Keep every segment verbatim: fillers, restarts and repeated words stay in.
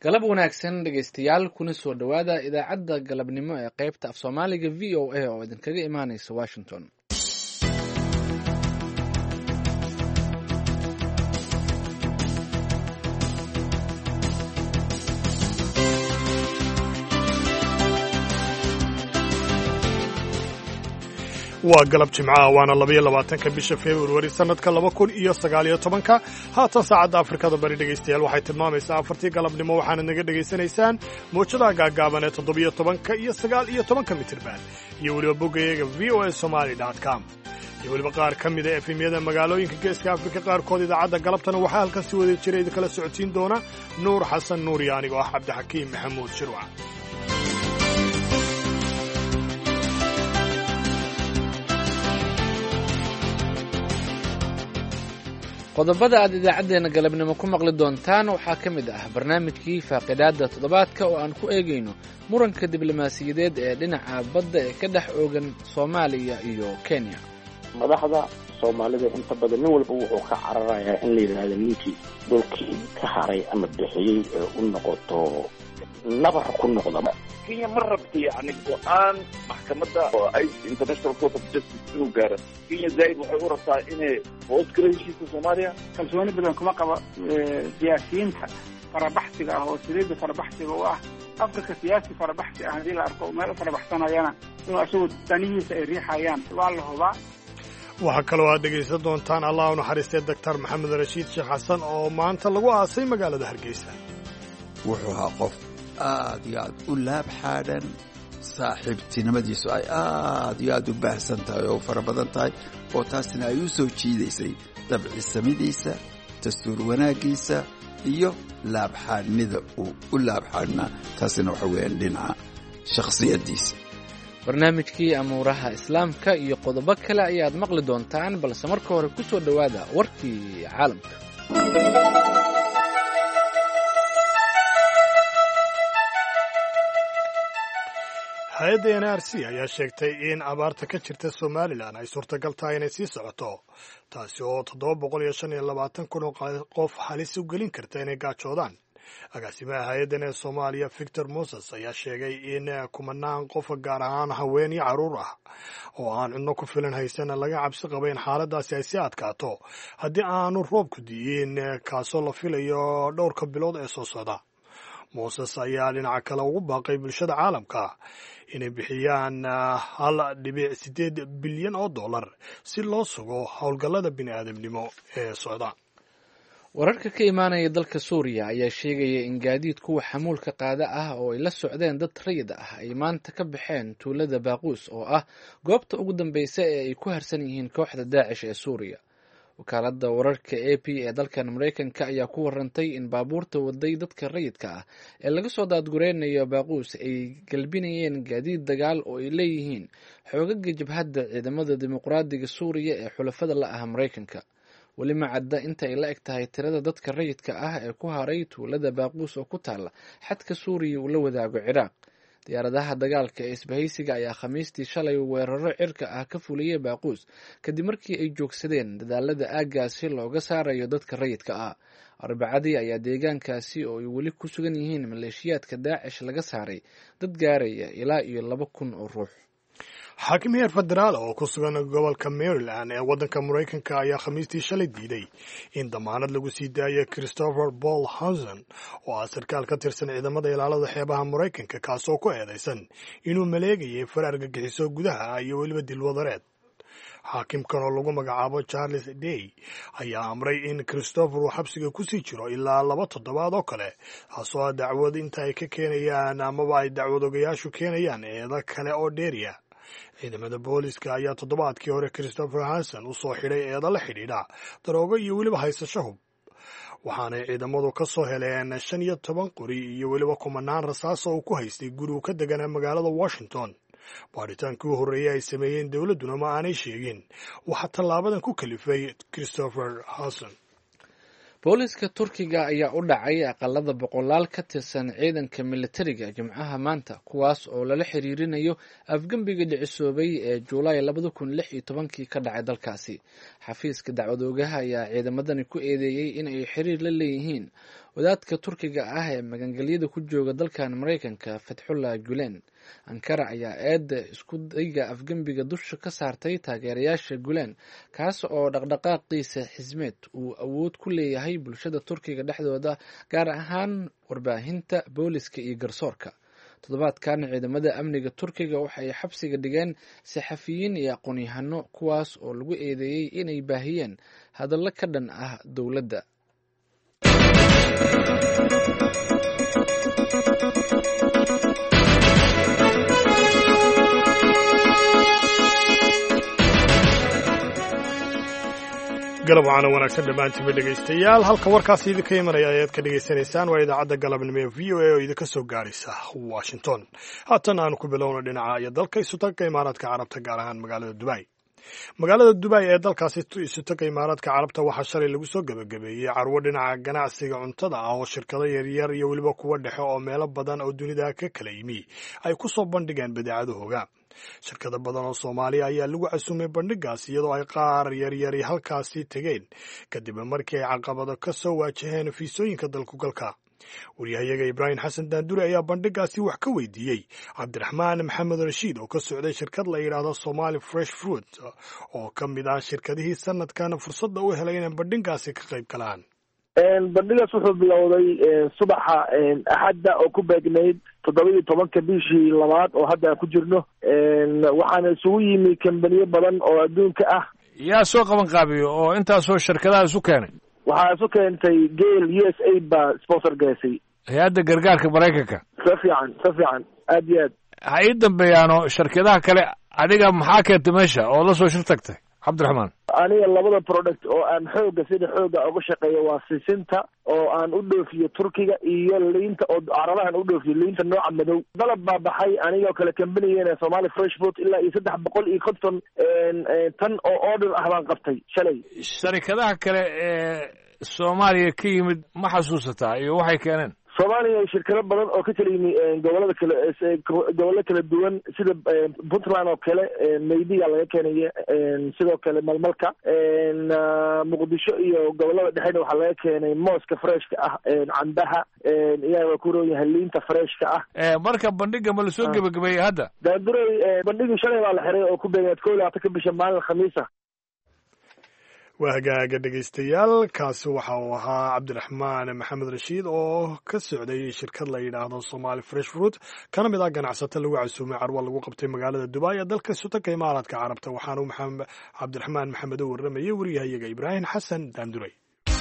galab wanaagsan dhegaystayaal kuna soo dhowaada idaacadda galabnimo ee qaybta af soomaaliga v o a oo idinkaga imaanaysa washington. waa galab jimcaha waana labaiyo labaatanka bisha februari sannadka laba kun iyo sagaaliyo tobanka haatan saacadda afrikada bari dhegaystayaal waxay tilmaamaysaa afartii galabnimo waxaanad naga dhegaysanaysaan mawjadaha gaagaaban ee toddobiyo tobanka iyo sagaal iyo tobanka mitirban iyo weliba boggayaga v o a somaali dot com iyo weliba qaar ka mida efemyada magaalooyinka geeska afrika qaarkood idaacadda galabtana waxaa halkan si wada jira idinkala socodsiin doona nuur xasan nuur iyo anigoo ah cabdixakiim maxamuud shirwac. qodobada aad idaacaddeenna galabnimo ku maqli doontaan waxaa ka mid ah barnaamijkii faaqidaadda toddobaadka oo aan ku eegayno muranka diblomaasiyadeed ee dhinaca badda ee ka dhex oogan soomaaliya iyo kenya. madaxda soomaalida inta badan nin walba wuxuu ka cararayaa in la yidhaahdo ninkii dhulkii ka haray ama bixiyey ee u noqoto nabar ku noqda. kenya ma rabta yani go-aan maxkamadda oo ay international court of justice inuu gaaro. kenya zaaid waxay u rabtaa inay hoos gala heshiiska soomaaliya. kalsooni badan kuma qabo siyaasiyiinta farabaxsiga ah oo saliidda farabaxsiga u ah afrika siyaasi farabaxsi ah haddii la arko meel u farabaxsanayana inuu asagoo danihiisa ay riixayaan waa la hubaa. waxaa kaloo aad dhegaysan doontaan allah u naxariistay doctor maxamed rashiid sheekh xasan oo maanta lagu aasay magaalada hargeysa. wuxuu ahaa qof aad iyo aad u laab xaadhan saaxiibtinimadiisu ay aad iyo aad u baahsan tahay oo fara badan tahay oo taasina ay u soo jiidaysay dabcisamidiisa dastuur wanaaggiisa iyo laabxaadhnida uu u laabxaadhnaa taasina waxa weeyaan dhinaca shakhsiyaddiisa. barnaamijkii amuuraha islaamka iyo qodobo kale ayaad maqli doontaan balse marka hore ku soo dhowaada warkii caalamka. hay-adda n r c ayaa sheegtay in abaarta ka jirta somalilan ay suurtagal tahay inay sii socoto taasi oo toddoba boqol iyo shan iyo labaatan kun oo qof halis u gelin karta inay gaajoodaan. agaasimaha hay-addan ee soomaaliya victor moses ayaa sheegay in kumanaan qof gaar ahaan haween iyo carruur ah oo aan cidno ku filan haysana laga cabsi qaba in xaaladaasi ay sii adkaato haddii aanu roobku di'in kaasoo la filayo dhowrka bilood ee soo socda. moses ayaa dhinaca kale ugu baaqay bulshada caalamka inay bixiyaan hal dhibic siddeed bilyan oo dollar si loo sugo howlgallada bini'aadamnimo ee socda. wararka ka imaanaya dalka suuriya ayaa sheegaya in gaadiid kuwa xamuulka qaada ah oo ay la socdeen dad rayid ah ay maanta ka baxeen tuulada baaquus oo ah goobta ugu dambeysa ee ay ku harsan yihiin kooxda daacish ee suuriya. wakaaladda wararka a p ee dalkan maraykanka ayaa ku warantay in baabuurta waday dadka rayidka ah ee laga soo daadgureynayo baaquus ay galbinayeen gaadiid dagaal oo ay leeyihiin xoogaga jabhadda ciidamada dimuqraadiga suuriya ee xulafada la ah maraykanka. weli ma cadda inta ay la eg tahay tirada dadka rayidka ah ee ku haray tuulada baaquus oo ku taalla xadka suuriya uu la wadaago ciraaq. diyaaradaha dagaalka ee isbahaysiga ayaa khamiistii shalay weeraro cirka ah ka fuliyey baaquus kadib markii ay joogsadeen dadaalada aaggaasi looga saarayo dadka rayidka ah. arbacadii ayaa deegaankaasi oo ay weli ku sugan yihiin maleeshiyaadka daacish laga saaray dad gaaraya ilaa iyo laba kun oo ruux. xaakim heer federaal oo ku sugan gobolka maryland ee waddanka maraykanka ayaa khamiistii shalay diiday in damaanad lagu sii daayo christopher paul hanson oo ah sarkaal ka tirsan ciidamada ilaalada xeebaha maraykanka kaasoo ku eedaysan inuu maleegayay far argagixiso gudaha iyo weliba dilwadareed. xaakimkan oo lagu magacaabo charles day ayaa amray in christopher uu xabsiga kusii jiro ilaa laba toddobaad oo kale taasoo ah dacwad inta ay ka keenayaan amaba ay dacwad ogayaashu keenayaan eeda kale oo dheeriya. ciidamada booliska ayaa toddobaadkii hore christopher hanson u soo xidhay eeda la xidhiidha daroogo iyo weliba haysasho hub waxaanay ciidamadu ka soo heleen shan iyo toban qori iyo weliba kumanaan rasaas oo uu ku haystay guri uu ka deganaa magaalada washington. baadhitaankii u horreeyey ay sameeyeen dowladduna ma aanay sheegin waxaa tallaabadan ku kalifay christopher hanson. booliska turkiga ayaa u dhacay aqalada boqolaal ka tirsan ciidanka militariga jimcaha maanta kuwaas oo lala xiriirinayo afgembiga dhicisoobay ee juulaay labada kun lix iyo tobankii ka dhacay dalkaasi. xafiiska dacwadoogaha ayaa ciidamadani ku eedeeyey in ay xiriir la leeyihiin wadaadka turkiga ah ee magangelyada ku jooga dalkan maraykanka fatxullah gulen. ankara ayaa eedda isku dayga afgembiga dusha ka saartay taageerayaasha gulen kaas oo dhaqdhaqaaqiisa xismeed uu awood ku leeyahay bulshada turkiga dhexdooda, gaar ahaan warbaahinta, booliska iyo garsoorka. toddobaadkan ciidamada amniga turkiga waxay xabsiga dhigeen saxafiyiin iyo aqoon-yahano kuwaas oo lagu eedeeyey inay baahiyeen hadallo ka dhan ah dowladda. galab waxaana wanaagsan dhammaantiinba dhegaystayaal halka warkaasi idinka imanaya ayaad ka dhegaysanaysaan waa idaacadda galabnimo ee v o a oo idinka soo gaaraysa washington. haatan aanu ku bilowno dhinaca iyo dalka isutaga imaaraadka carabta, gaar ahaan magaalada dubai. magaalada dubai ee dalkaasi isutaga imaaraadka carabta waxaa shalay lagu soo gebagabeeyey carwo dhinaca ganacsiga cuntada ah oo shirkado yaryar iyo weliba kuwa dhexe oo meelo badan oo dunida ka kala yimi ay ku soo bandhigeen badeecadahooga. shirkado badan oo soomaaliya ayaa lagu casuumay bandhigaas, iyadoo ay qaar yaryari halkaasi tegeen kadib markii ay caqabado ka soo waajaheen fiisooyinka dalkugalka. waryahayaga ibraahim xasan daandure ayaa bandhigaasi wax ka weydiiyey cabdiraxmaan maxamed rashiid oo ka socday shirkad la yidhaahdo somali fresh fruit oo ka mid ah shirkadihii sanadkan fursadda u helay inay bandhigaasi ka qayb galaan. bandhigaas wuxuu bilowday subaxa axadda oo ku beegnayd toddoba iyo tobanka bishii labaad oo hadda aan ku jirno. waxaana isugu yimi kambaniyo badan oo adduunka ah. yaa soo qaban qaabiyo oo intaasoo shirkadaha isu keenay? waxaa isu keentay gale u s a baa sponsor gaysay, hay-adda gargaarka maraykanka. sa fiican sa fiican aad iyo aad. ha ii dambeeyaano shirkadaha kale, adiga maxaa keentay meesha oo la soo shir tagtay cabdiraxmaan? aniga labada product oo aan xooga sida xooga uga shaqeeyo waa sisinta oo aan u dhoofiyo turkiga, iyo liinta oo carabahan u dhoofiyo liinta nooca madow. dalab baa baxay anigoo kale kambanigeena somali fresh fruit ilaa iyo saddex boqol iyo konton tan oo order ah baan qabtay shalay. sharikadaha kale ee soomaaliya ka yimid ma xasuusataa iyo waxay keeneen? soomaaliya shirkado badan oo ka kala yimi gobolada kale gobollo kala duwan sida puntland oo kale maydiga laga keenaya, sidoo kale malmalka muqdisho iyo gobolada dhexena waxaa laga keenay mooska freshka ah, cambaha iyaga ku roon yahay liinta freshka ah. marka bandhiga ma lasoo gebagabeeyey hadda? daandurey bandhigii shalay baa la xiray oo ku beegaad kow iyo labaatanka bisha maalin khamiisa. waa hagaaga dhegaystayaal, kaasi waxa uu ahaa cabdiraxmaan maxamed rashiid oo ka socday shirkad la yidhaahdo somali fresh fruit, kana mid ah ganacsato lagu casuumay carwo lagu qabtay magaalada dubai ee dalka isutaga imaaraadka carabta. waxaanu cabdiraxmaan maxamed u warramayay waryahayaga ibraahim xasan daandurey.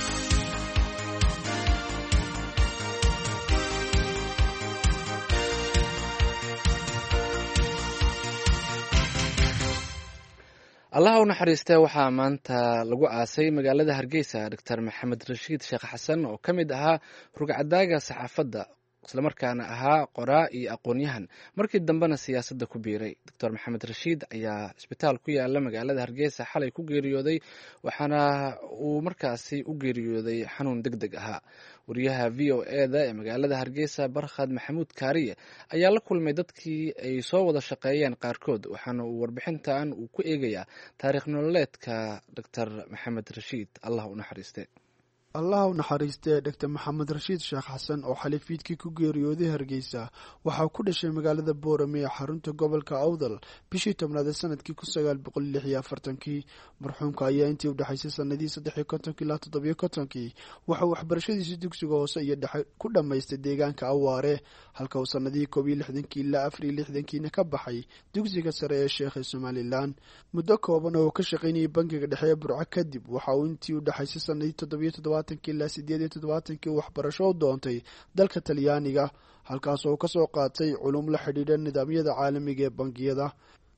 allaha u naxariistee waxaa maanta lagu aasay magaalada hargeysa doctor maxamed rashiid sheekh xasan oo ka mid ahaa rugcadaaga saxaafadda, islamarkaana ahaa qoraa iyo aqoon-yahan, markii dambena siyaasadda ku biiray. doctor maxamed rashiid ayaa cisbitaal ku yaala magaalada hargeysa xalay ku geeriyooday, waxaana uu markaasi u geeriyooday xanuun deg deg ahaa. wariyaha v o e da ee magaalada hargeysa barkhad maxamuud kaariye ayaa la kulmay dadkii ay soo wada shaqeeyeen qaarkood, waxaana uu warbixintan uu ku eegayaa taariikh nololeedka doctor maxamed rashiid. allah u naxariiste. allah u naxariistee doctor maxamed rashiid sheekh xasan oo xalifiidkii ku geeriyooday hargeysa waxaa ku dhashay magaalada boorame ee xarunta gobolka awdal bishii tobnaad ee sanadkii kun sagaal boqol lix iyo afartankii. marxuumka ayaa intii u dhexaysay sanadii saddex iyo kontonkii ilaa toddobiyo kontonkii waxa uu waxbarashadiisii dugsiga hoose iyo dhexe ku dhammaystay deegaanka awaare, halka uu sanadihii koob iyo lixdankii ilaa afar iyo lixdankiina ka baxay dugsiga sare ee sheekha somalilan. muddo kooban oo uu ka shaqaynayay bangiga dhexe ee burco kadib waxa uu intii u dhexaysay sanadii toddobiyo toddobaatankii ilaa sideed iyo toddobaatankii waxbarasho u doontay dalka talyaaniga, halkaas oo kasoo qaatay culum la xidhiidha nidaamyada caalamiga ee bangiyada.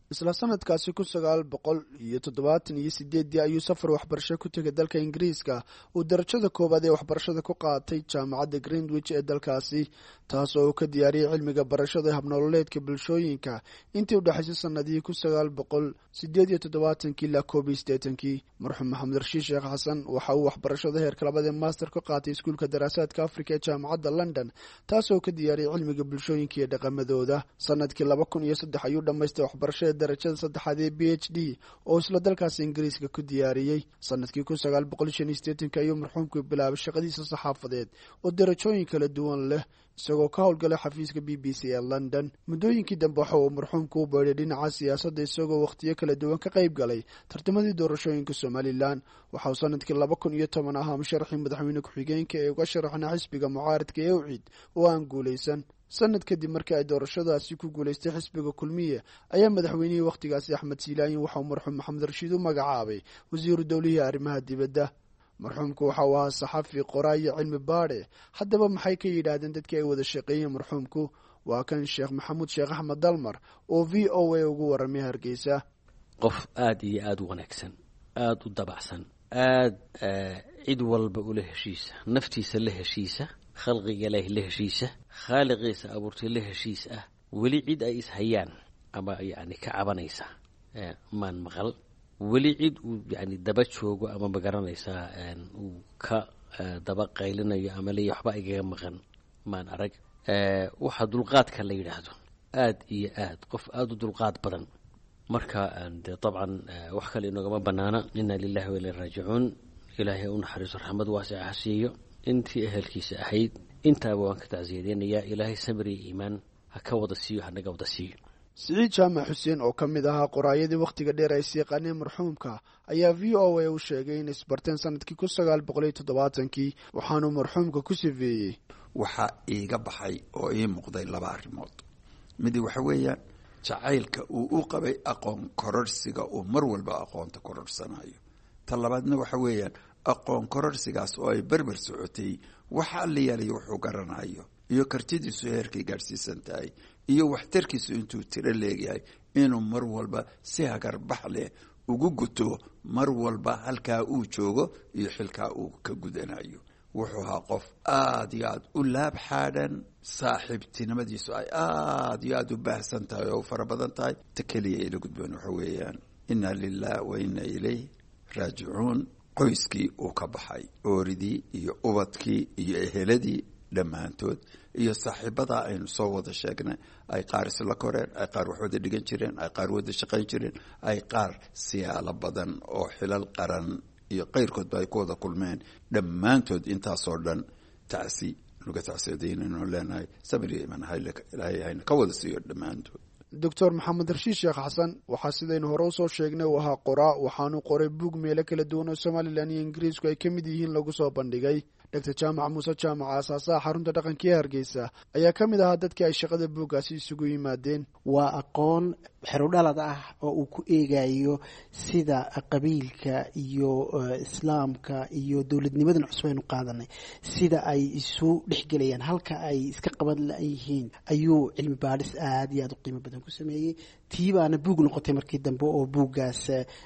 isla sanadkaasi kun sagaal boqol iyo toddobaatan iyo sideedii ayuu safar waxbarasho ku tegay dalka ingiriiska uu darajada koowaad ee waxbarashada ku qaatay jaamacadda greenwich ee dalkaasi taas oo uu ka diyaariyey cilmiga barashada habnololeedka bulshooyinka intii u dhexaysay sanadihii kun sagaal boqol sideed iyo toddobaatankii ilaa koob iyo siddeetankii marxuum maxamed rashiid sheekh xasan waxa uu waxbarashada heerka labaad ee master ka qaatay iskuulka daraasaadka afrika ee jaamacadda london taas oo ka diyaariyey cilmiga bulshooyinka iyo dhaqamadooda sanadkii laba kun iyo saddex ayuu dhammaystay waxbarashada darajada saddexaad ee b h d oo isla dalkaasi ingiriiska ku diyaariyey sanadkii kun sagaal boqol shan iyo siddeetanki ayuu marxuumku bilaabay shaqadiisa saxaafadeed oo darajooyin kala duwan leh isagoo ka howlgalay xafiiska b b c ee london muddooyinkii dambe waxa uu marxuumku u beedhay dhinaca siyaasadda isagoo wakhtiyo kala duwan ka qayb galay tartamadii doorashooyinka somalilan waxa uu sanadkii laba kun iyo toban ahaa musharaxii madaxweyne ku-xigeenka ee uga sharaxna xisbiga mucaaradka ee ucid oo aan guulaysan sanad kadib markii ay doorashadaasi ku guulaystay xisbiga kulmiye ayaa madaxweynihii wakhtigaasi axmed siilaayin waxa uu marxuum maxamed rashiid u magacaabay wasiiru dowlihii arrimaha dibadda marxuumku waxa uu ahaa saxafi qoraa iyo cilmi baadhe haddaba maxay ka yidhaahdeen dadkii ay wada shaqeeyeen marxuumku waa kan sheekh maxamuud sheekh axmed dalmar oo v o a ugu warramay hargeysa qof aada iyo aada u wanaagsan aada u dabacsan aada cid walba ula heshiisa naftiisa la heshiisa khalqiga ilaahi la heshiisa khaaliqiisa abuurtay la heshiis ah weli cid ay ishayaan ama yacni ka cabanaysa maan maqal weli cid uu yani daba joogo ama magaranaysaa uu ka daba qaylinayo ama leeya waxba igaga maqan maan arag waxaa dulqaadka la yidhaahdo aada iyo aad qof aada u dulqaad badan marka dee dabcan wax kale inagama banaana inna lilahi wa ilayhi raajicuun ilaahay u naxariiso raxmad waasica ha siiyo intii ehelkiisa ahayd intaaba waan ka tacsiyadeynayaa ilaahay sabir iyo iimaan ha ka wada siiyo hanaga wada siiyo siciid jaamac xuseen oo ka mid ahaa qoraayadii wakhtiga dheer ay siiqaaneen marxuumka ayaa v o a u sheegay inay isbarteen sanadkii kun sagaal boqol iyo toddobaatankii waxaanuu marxuumka ku sifeeyey waxaa iiga baxay oo ii muuqday laba arrimood midi waxa weeyaan jacaylka uu u qabay aqoon kororhsiga uu mar walba aqoonta kororhsanayo ta labaadna waxa weeyaan aqoon kororhsigaas oo ay berber socotay waxa alla yaalay wuxuu garanayo iyo kartidiisu heerkay gaadhsiisan tahay iyo waxtarkiisu intuu tiro leegyahay inuu mar walba si hagarbax leh ugu guto mar walba halkaa uu joogo iyo xilkaa uu ka gudanayo wuxuu ahaa qof aada iyo aada u laab xaadhan saaxiibtinimadiisu ay aada iyo aada u baahsan tahay oo u fara badan tahay ta keliya ila gudboon waxa weeyaan inna lilah wa inna ilayh raajicuun qoyskii uu ka baxay ooridii iyo ubadkii iyo eheladii dhammaantood iyo saaxiibadaa aynu soo wada sheegnay ay qaar isla koreen ay qaar wax wada dhigan jireen ay qaar wada shaqayn jireen ay qaar siyaalo badan oo xilal qaran iyo qayrkoodba ay ku wada kulmeen dhammaantood intaasoo dhan tacsi nuga tacsiyadeynaynu leenahay sabir iyo iman ilaahay hayna ka wada siiyo dhammaantood doctor maxamed rashiid sheekh xasan waxaa sidaynu hore usoo sheegnay uu ahaa qoraa waxaanuu qoray buug meelo kala duwan oo somalilan iyo ingiriisku ay ka mid yihiin lagu soo bandhigay doctor jaamac muuse jaamac aasaasaha xarunta dhaqanka ee hargeysa ayaa ka mid ahaa dadkii ay shaqada buuggaasi isugu yimaadeen waa aqoon xerudhalad ah oo uu ku eegayo sida qabiilka iyo islaamka iyo dowladnimadan cusub aynu qaadanay sida ay isu dhexgelayaan halka ay iska qaban layihiin ayuu cilmi baadhis aada iyo aada u qiimo badan ku sameeyey tii baana buug noqotay markii dambe oo buuggaas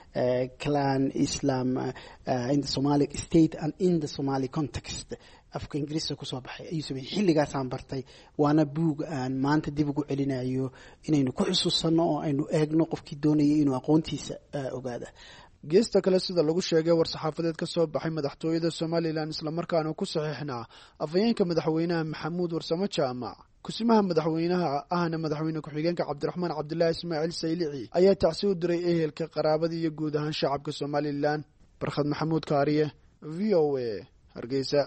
clan islam in the somali state and in the somali context afka ingiriiska kusoo baxay ayuu sameeyey xilligaasaan bartay waana buug aan maanta dib ugu celinayo inaynu ku xusuusanno oo aynu eegno qofkii doonayay inuu aqoontiisa ogaada geesta kale sida lagu sheegay war-saxaafadeed ka soo baxay madaxtooyada somalilan islamarkaana ku saxiixnaa afhayeenka madaxweynaha maxamuud warsamo jaamac kusimaha madaxweynaha ahna madaxweyne ku-xigeenka cabdiraxmaan cabdilaahi ismaaciil saylici ayaa tacsi u diray ehelka qaraabada iyo guud ahaan shacabka somalilan barkhad maxamuud kaariye v o a hargeysa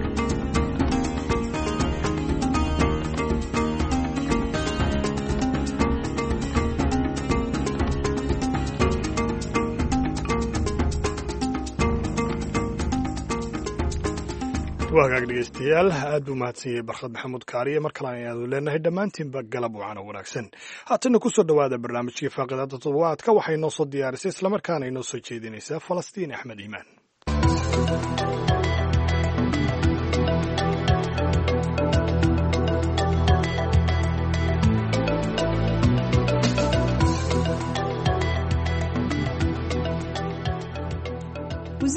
waa hagaag dhegeystayaal aad buu mahadsan yahay barkhad maxamuud kaariye mar kale ayaanu leenahay dhammaantiinba galab wacana wanaagsan haatana ku soo dhowaada barnaamijkii faaqidaada toddobaadka waxay noo soo diyaarisay islamarkaana inoo soo jeedinaysaa falastiin axmed iimaan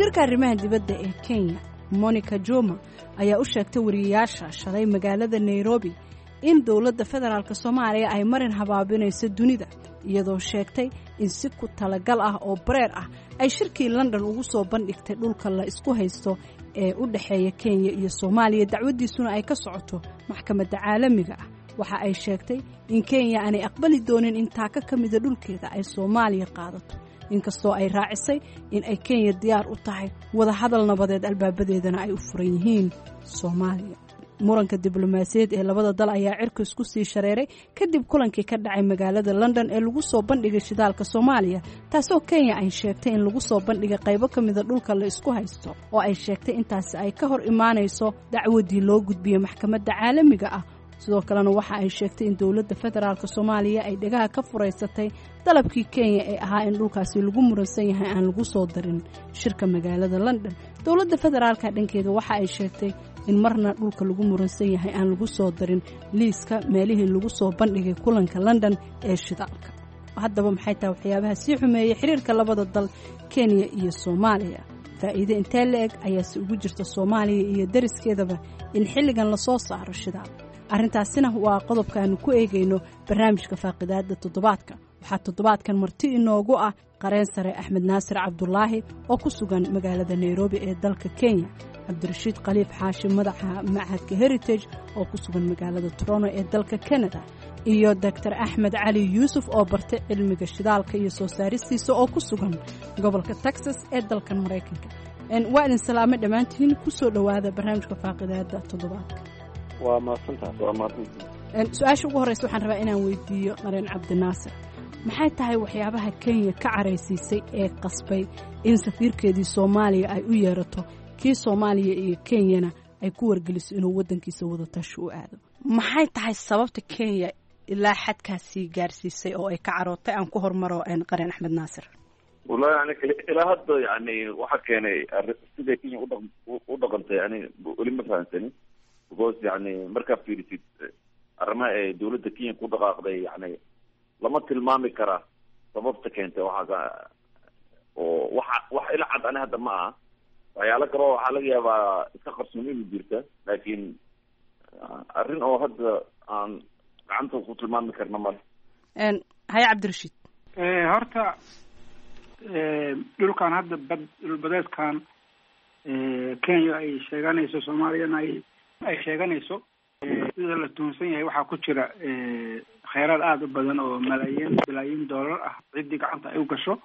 wasiirka arrimaha dibadda ee kenya monica juma ayaa u sheegtay wariyayaasha shalay magaalada nairobi in dowladda federaalk soomaaliya ay marin habaabinayso dunida iyadoo sheegtay in si ku talagal ah oo bareer ah ay shirkii london ugu soo bandhigtay dhulka la isku haysto ee u dhexeeya kenya iyo soomaaliya dacwaddiisuna ay ka socoto maxkamadda caalamiga ah waxa ay sheegtay in kenya aanay aqbali doonin in taaka ka mida dhulkeeda ay soomaaliya qaadato inkastoo ay raacisay in ay kenya diyaar u tahay wada hadal nabadeed albaabadeedana ay u furan yihiin soomaaliya muranka diblomaasiyaed ee labada dal ayaa cirka isku sii shareeray kadib kulankii ka dhacay magaalada london ee lagu soo bandhigay shidaalka soomaaliya taasoo kenya ay sheegtay in lagu soo bandhigay qaybo ka mida dhulka la isku haysto oo ay sheegtay intaasi ay ka hor imaanayso dacwadii loo gudbiyey maxkamadda caalamiga ah sidoo kalena waxa ay sheegtay in dowladda federaalk soomaaliya ay dhegaha ka furaysatay dalabkii kenya ee ahaa in dhulkaasi lagu muransan yahay aan lagu soo darin shirka magaalada london dowladda federaalka dhankeeda waxa ay sheegtay in marna dhulka lagu muransan yahay aan lagu soo darin liiska meelihii lagu soo bandhigay kulanka london ee shidaalka haddaba maxay tahay waxyaabaha sii xumeeyey xiriirka labada dal kenya iyo soomaaliya faa'iide intee la-eg ayaase ugu jirta soomaaliya iyo dariskeedaba in xilligan lasoo saaro shidaal arrintaasina waa qodobka aanu ku eegayno barnaamijka faaqidaadda toddobaadka waxaa toddobaadkan marti inoogu ah qareen sare axmed naasir cabdulaahi oo ku sugan magaalada nairobi ee dalka kenya cabdirashiid khaliif xaashi madaxa machadka heritage oo ku sugan magaalada toronto ee dalka canada iyo doctor axmed cali yuusuf oo bartay cilmiga shidaalka iyo soo saaristiisa oo ku sugan gobolka texas ee dalkan maraykanka waa idin salaamay dhammaantiin ku soo dhowaada barnaamijka faaqidaadda toddobaadka waa mahadsantahay waa mahadsantahay su-aasha ugu horreysa waxaan rabaa inaan weydiiyo qareen cabdinaasir maxay tahay waxyaabaha kenya ka caraysiisay ee qasbay in safiirkeedii soomaaliya ay u yeerato kii soomaaliya iyo kenyana ay ku wargeliso inuu waddankiisa wadatashi u aado maxay tahay sababta kenya ilaa xadkaasii gaarsiisay oo ay ka carootay aan ku hormaro qareen axmed naasir wallahi yani ilaa hadda yani waxaa keenay siday kenya udha u dhaqantay yani weli ma fahamsanin because yani markaa fiirisid arrimaha ee dawladda kenya ku dhaqaaqday yani lama tilmaami karaa sababta keentay waxaa oo waxa wax ila cad ani hadda ma aha waxyaalo kaloo waxaa laga yaabaa iska qarsoon inuu jirta laakiin arrin oo hadda aan gacanta ku tilmaami karna male haya cabdirashiid horta dhulkan hadda bad dhulbadeedkan kenya ay sheeganayso soomaaliyana ay ay sheeganayso sida la tuhunsan yahay waxaa ku jira kheyraad aada u badan oo malaayiin bilaayiin doolar ah ciddii gacanta ay u gasho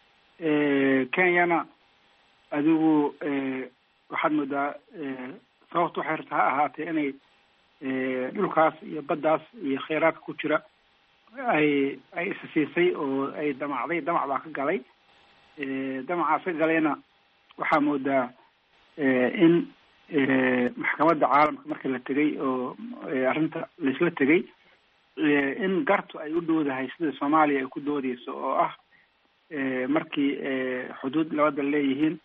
kenyana adigu waxaad moodaa sababta waxay rabta ha ahaatee inay dhulkaas iyo baddaas iyo kheyraadka ku jira ay ay isa siisay oo ay damacday damac baa ka galay damacaas ka galayna waxaa moodaa in maxkamadda caalamka markii la tegay oo arrinta laisla tegay in gartu ay u dhowdahay sida soomaaliya ay ku doodeyso oo ah markii xuduud labada leeyihiin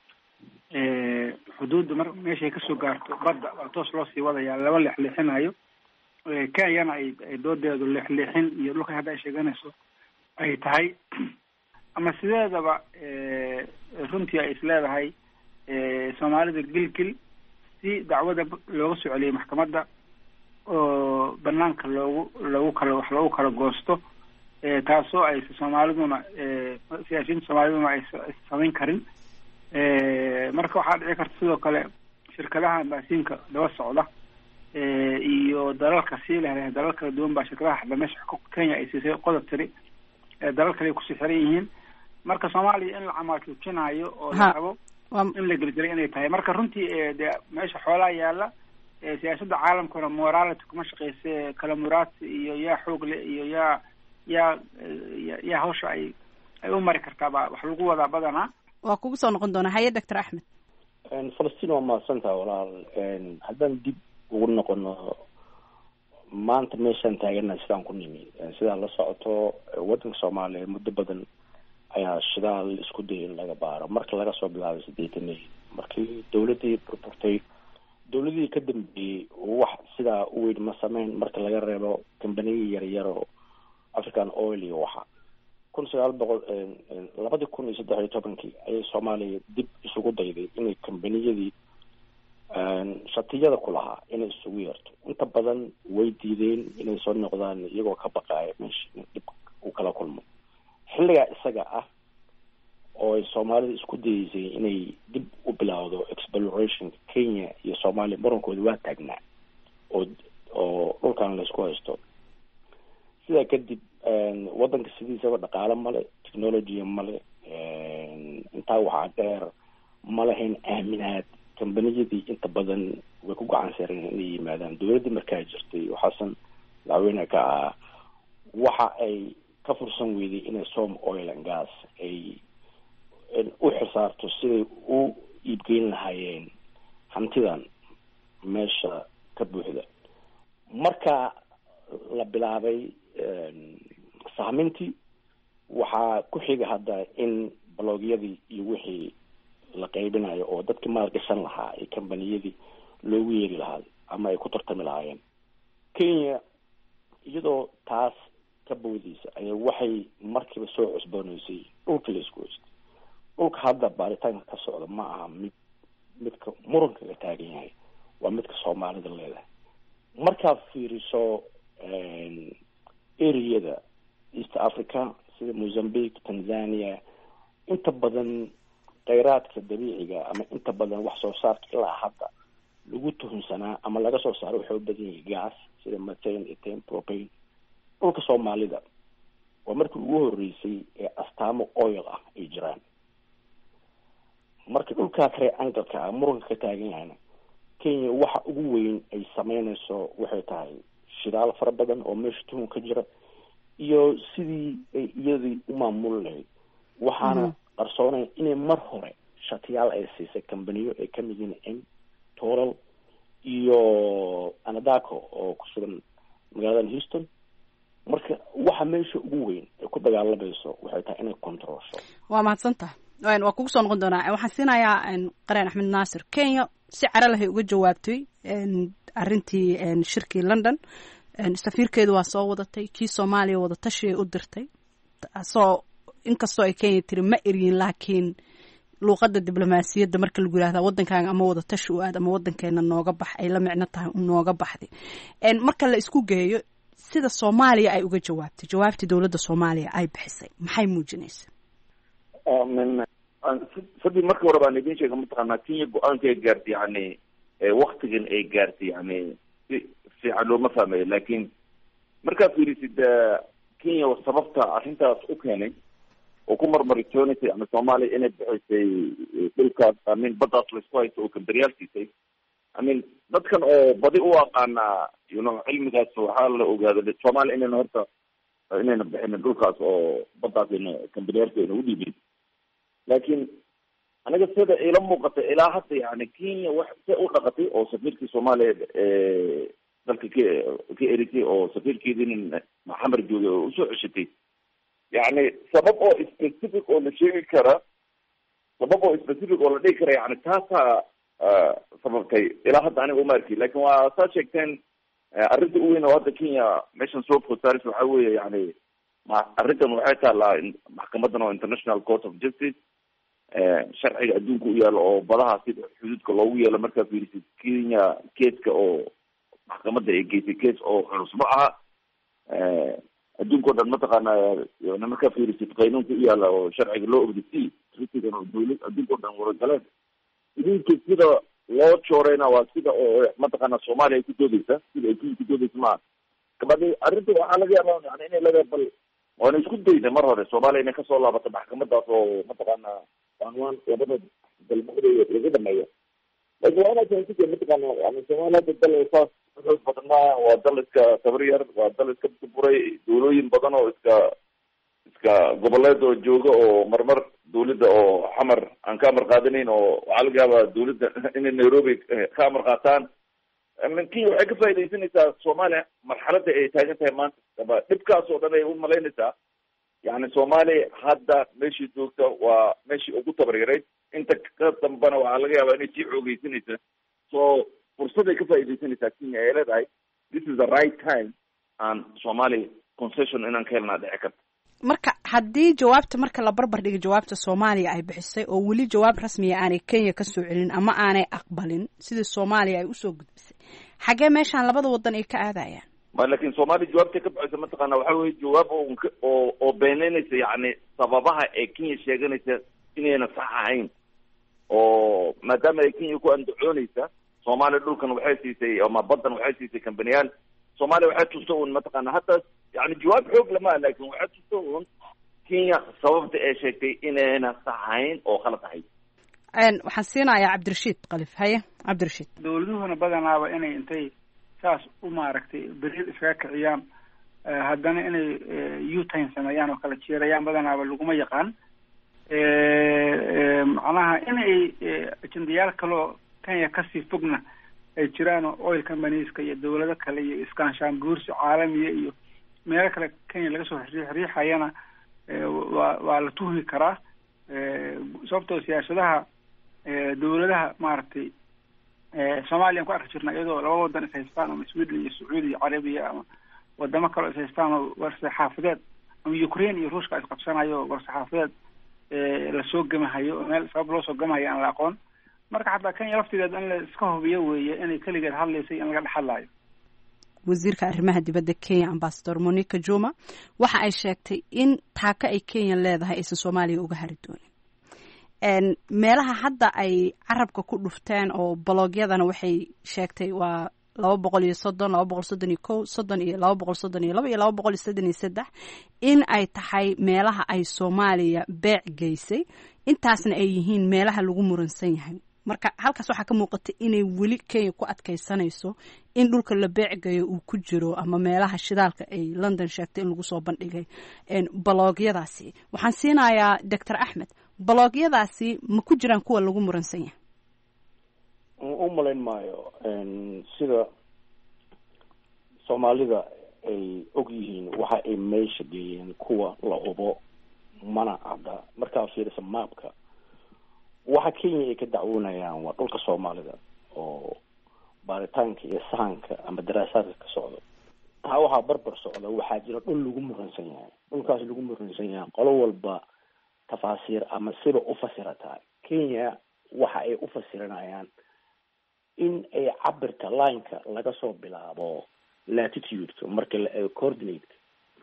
xuduudda mar meeshay kasoo gaarto badda waa toos loo sii wadayaa laba leexleexinayo kenyana ay ay doodeedu leexleexin iyo dhulka hadda ay sheeganayso ay tahay ama sideedaba runtii ay isleedahay soomaalida gilgil si dacwada looga soo celiyay maxkamadda oo banaanka loogu loogu kala wax loogu kala goosto taasoo ay soomaaliduna siyaasiyiinta soomaaliduna ay samayn karin marka waxaa dhici karta sidoo kale shirkadaha ambaasiinka daba socda iyo dalalka sii leh dalal kala duwan baa shirkadaha hadda meesha kenya ay siisay qodob tiri dalal kale ay kusii xiran yihiin marka soomaaliya in la camaarjoojinayo oo la rabo in la gelgelay inay tahay marka runtii de meesha xoolaa yaala siyaasadda caalamkuna morality kuma shaqeyse kala muraadsi iyo yaa xoog le iyo yaa yaa yaa hawsha ay ay u mari kartaaba wax lagu wadaa badanaa waa kugu soo noqon doonaa haye doctor axmed falastiin waa mahadsantaha walaal haddaan dib ugu noqono maanta meeshaan taagana sidaan ku nimi sidaa la socoto waddanka soomaaliya muddo badan ayaa shidaal isku dayay in laga baaro marka laga soo bilaabay sideetanay markii dawladdii burburtay dawladihii ka dambeeyey wax sidaa u weyn ma sameyn marka laga reebo kambaniya yaryar oo african oil iyo waxa kun sagaal boqol labadii kun iyo saddex iyo tobankii ayay soomaaliya dib isugu dayday inay kambaniyadii shatiyada ku lahaa inay isugu yeerto. Inta badan way diideen inay soo noqdaan iyagoo ka baqaaya meesha in dhib uu kala kulmo. xilligaa isaga ah oo ay soomaalida isku dayeysay inay dib u bilowdo exploration Kenya iyo Soomaaliya murankooda waa taagnaa oo oo dhulkan la isku haysto. sidaa kadib wadanka sidiisaba dhaqaale male, technology male, intaa waxaa dheer ma lahayn aaminaad. kambaniyadii inta badan way ku gacan sareen inay yimaadaan. dowladdii markaa jirtay waxaasan madaxweyne ka ah waxa ay ka fursan weyday inay Som Oil and Gas ay u xisaarto siday u iibgeyn lahaayeen hantidan meesha ka buuxda. marka la bilaabay sahmintii waxaa ku xiga hadda in blogyadii iyo wixii la qaybinayo oo dadkii maalgashan lahaa ee kambaniyadii loogu yeeri lahaa ama ay ku tartami lahaayeen. Kenya iyadoo taas ka boodaysa ayaa waxay markiiba soo cusboonaysay dhulka la isku haystay. dhulka hadda baaritaanka ka socda ma aha mid midka muranka la taagan yahay, waa midka Soomaalida leedahay. markaad fiiriso ereyada East Africa sida Mozambique, Tanzania, inta badan kheyraadka dabiiciga ama inta badan wax soo saarka ilaa hadda lagu tuhunsanaa ama laga soo saaro waxay u badan yihiin gas sida methane, ethane, propane. dhulka Soomaalida waa markii ugu horeysay ee astaamo oil ah ay jiraan. marka dhulkaa triangle-ka ah muranka ka taagan yahayna Kenya waxa ugu weyn ay sameynayso waxay tahay shidaal fara badan oo meesha tuhun ka jira iyo sidii ay iyadii u maamul lahayd. waxaana qarsoonay inay mar hore shatiyaal ay siisay kambaniyo ay ka mid yihiin Total iyo Anadarko oo ku sugan magaalada Houston. marka waxa meesha ugu weyn ay ku dagaalamayso waxay tahay inay controlsho. waa mahadsantahay. waan waa kugu soo noqon doonaa. waxaan siinayaa Qareen Axmed Naasir. Kenya si cara leh uga jawaabtay arrintii shirkii London. safiirkeedu waa soo wadatay, kii Soomaaliya wadatashi ay u dirtay. soo inkastoo ay Kenya tiri ma eriyin, laakiin luuqadda diblomaasiyadda marka lagu yiraahdo wadankaaga ama wadatashi u aad ama wadankeena nooga bax ay la micno tahay nooga baxday. marka la isku geeyo sida Soomaaliya ay uga jawaabtay, jawaabtii dowladda Soomaaliya ay bixisay maxay muujinaysaa? من فدي مركب ورا بان يدين شيء متقنا كين يقول أنت جارت يعني وقت جن أي جارت يعني في في علو ما فهمه. لكن مركب في ريسد كين وصفت عشان تأسوق يعني وكمر مريتوني في أم الصومالي إنه في تلك من بدأت السوايت وكبريالتي في أمين بدكن أو بدي واقعنا ينو علم ذات سوحال وهذا الصومالي إنه نهرت إنه بحنا تلك أو بدأت إنه كبريالتي إنه ودي بي. لكن أنا قلت هذا إلى موقع إلى حتى يعني كين واحد سأقطعتي أو سفير في الصومالي ذلك كي كي إريكي أو سفير كي دين محمد جو وشو عشتي يعني سبب أو specific أو لشيء كرا سبب أو specific أو لديه كرا يعني تاسع سبب كي إلى حتى أنا أمريكي. لكن واساس شيء أريد أقول هذا كينيا مشان سوف وتعرف وحوي يعني مع أريد أن أعطي على محكمتنا International Court of Justice شرعي أدونكو يلا أو بلاها سيد حدود كلوية لمركز في كينيا كيس كأو محكمتنا يجي كيس أو رسمها أدونكو ده المنطقة أنا يعني مركز في قانون يلا أو شرعي لو بدي تريد أن أقول أدونكو ده ورجالات إذا كده لو شورينا وكده أو منطقة أنا الصومالية كده كده كده كده ما كمان أريد على جال يعني إني لا بل وأنا إسكت ده مرة الصومالية إنك صار الله بتبع محكمة ده أو منطقة أنا عنوان يبدأ بالمقدار يجد ما هي. لكن أنا كنت كده مثلا يعني الصومالية تدل الأساس مثل بدنا وأدل كتبرير وأدل كبتبوري دولين بدنا وإسكا إسكا قبلات وجوجا أو مرمر دولد أو حمر عن كامر قادنين أو علقة دولد إن نيروبي كامر قاتان من كي وحكي فايدة يسنيسا الصومالية مرحلة إيه تاجتها مان تبقى صوتنا يقول ملاينسا يعني الصومالي حدا ماشي دوكتا وماشي أقول تبريري أنت كتب بنا وعلقة وأنا تجيب عوجي يسنيسا so فرصة كيف فايدة يسنيسا كينيا إلى ذاي this is the right time and Somali concession إن كلنا ذاك. marka haddii jawaabta marka la barbar dhiga jawaabta soomaaliya ay bixisay oo weli jawaab rasmiya aanay kenya ka soo celin ama aanay aqbalin sidii soomaaliya ay usoo gudbisay xaggee meeshaan labada wadan ay ka aadayaan ma laakiin soomaaliya jawaabtay ka bixisa mataqaana waxa weye jawaab oo oo beeneynaysa yacni sababaha ee kenya sheeganaysa inayna sax ahayn oo maadaama ay kenya ku andacoonaysa soomaaliya dhulkan waxay siisay ama baddan waxay siisay kambaniyaal soomaaliya waxay tusta un mataqaana hadda yani jawaab xoog lama laakin waxay tusta un kenya sababta ay sheegtay inayna sax ahayn oo khalad ahayd waxaan siinayaa cabdirashiid qalif haye cabdirashiid dawladuhuna badanaaba inay intay saas u maaragtay beriil iskaga kiciyaan haddana inay utime sameeyaan oo kala jeerayaan badanaaba laguma yaqaan macnaha inay ajendayaal kaloo kenya kasii fogna ay jiraan oo oil companyeska iyo dawlado kale iyo iskaanshaan guursi caalamiya iyo meelo kale kenya laga soo riixayana waa waa la tuhmi karaa sababtoo siyaasadaha dawladaha maaragtay soomaaliyan ku arki jirna iyadoo laba wadan is haystaan ama sweden iyo sacuudi iyo carabiya ama wadamo kaleo is haystaan oo warsaxaafadeed ama ukraine iyo ruushka isqabsanayo warsaxaafadeed lasoo gemahayo oo meel sabab loo soo gemahayo aan la aqoon marka xataa kenya laftigeed in la iska hubiyo weeye inay keligeed hadlaysay in laga dhex hadlaayo wasiirka arrimaha dibadda kenya ambasador monica juma waxa ay sheegtay in taaka ay kenya leedahay aysan soomaaliya uga hari doonin meelaha hadda ay carabka ku dhufteen oo baloogyadana waxay sheegtay waa laba boqol iyo soddon laba boqol soddon iyo kow soddon iyo laba boqol soddon iyo laba iyo laba boqol iyo soddon iyo saddex in ay tahay meelaha ay soomaaliya beec geysay intaasna ay yihiin meelaha lagu muransan yahay marka halkaas waxaa ka muuqata inay weli kenya ku adkaysanayso in dhulka la beecgayo uu ku jiro ama meelaha shidaalka ay london sheegtay in lagu soo bandhigay baloogyadaasi waxaan siinayaa doctor axmed baloogyadaasi ma ku jiraan kuwa lagu muransan yahay u malayn maayo sida soomaalida ay og yihiin waxa ay meesha geeyeen kuwa la hubo mana cadda markaa fiirisa maapka waxa kenya ay ka dacwoonayaan waa dhulka soomaalida oo baaritaanka iyo sahanka ama daraasaadka ka socda taa waxaa barbar socda waxaa jira dhul lagu muransan yahay dhulkaas lagu muransan yahay qolo walba tafaasiir ama siba u fasirataa kenya waxa ay u fasiranayaan in ay cabirka lineka laga soo bilaabo latitude-ka marka la eego coordinate-ka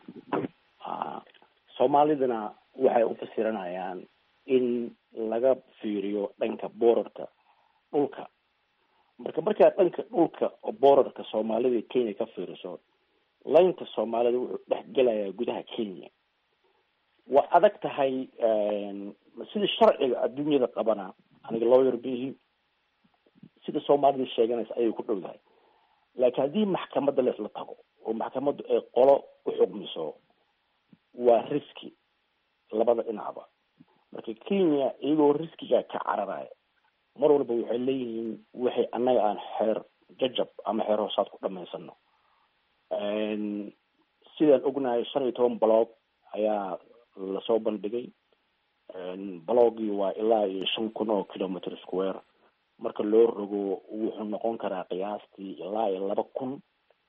soomaalidana waxay u fasiranayaan in laga fiiriyo dhanka borderka dhulka marka markaa dhanka dhulka borderka soomaalida kenya ka fiiriso laynka soomaalida wuxuu dhex gelayaa gudaha kenya waa adag tahay sida sharciga adduunyada qabana aniga lawyer bihi sida soomaalida sheeganaysa ayay ku dhow dahay laakiin haddii maxkamadda leesla tago oo maxkamaddu ay qolo u xugmiso waa riski labada dhinacba marka kenya iyagoo riskiga ka cararaya mar walba waxay leeyihiin waxay annaga aan xeer jajab ama xeer hoosaad ku dhamaysano sidaan ognahay shan iyo toban blog ayaa lasoo bandhigay blogii waa ilaa iyo shan kun oo kilometer square marka loo rogo wuxuu noqon karaa qiyaastii ilaa iyo laba kun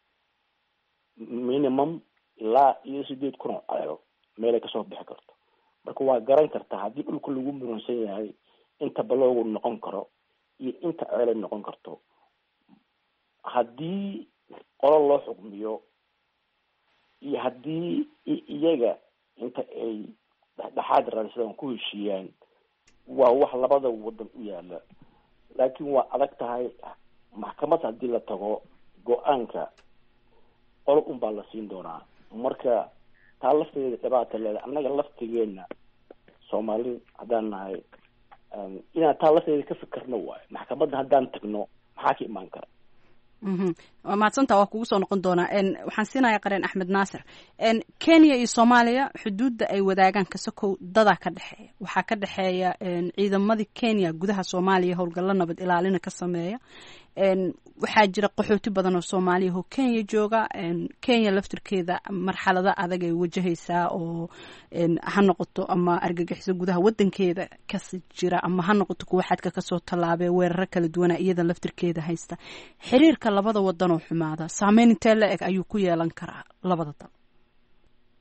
minimum ilaa iyo sideed kun oo ceelo meelay kasoo bixi karto marka waa garan kartaa haddii dhulka lagu muransan yahay inta baloogu noqon karo iyo inta ceelay noqon karto haddii qolo loo xukmiyo iyo haddii iyaga inta ay dhexdhexaad raadsadaan ku heshiiyaan waa wax labada wadan u yaala laakiin waa adag tahay maxkamad haddii la tago go-aanka qolo un baa la siin doonaa marka taa lafteeda dhibaata leeda annaga laftigeena soomaali haddaan nahay inaan taa lafteeda ka fikirno waayo maxkamadda haddaan tagno maxaa ka imaan kara waa mahadsantaa waa kugu soo noqon doonaa waxaan siinayaa qareen axmed naasir kenya iyo soomaaliya xuduudda ay wadaagaan kasakow dadaa ka dhexeeya waxaa ka dhexeeya ciidamadii kenya gudaha soomaaliya howlgallo nabad ilaalina ka sameeya waxaa jira qaxooti badan oo soomaaliya oo kenya jooga kenya laftirkeeda marxalado adag ay wajahaysaa oo ha noqoto ama argagixiso gudaha wadankeeda kasi jira ama ha noqoto kuwa xadka kasoo tallaabee weeraro kala duwana iyada laftirkeeda haysta xiriirka labada wadan oo xumaada saameyn intee la eg ayuu ku yeelan karaa labada dal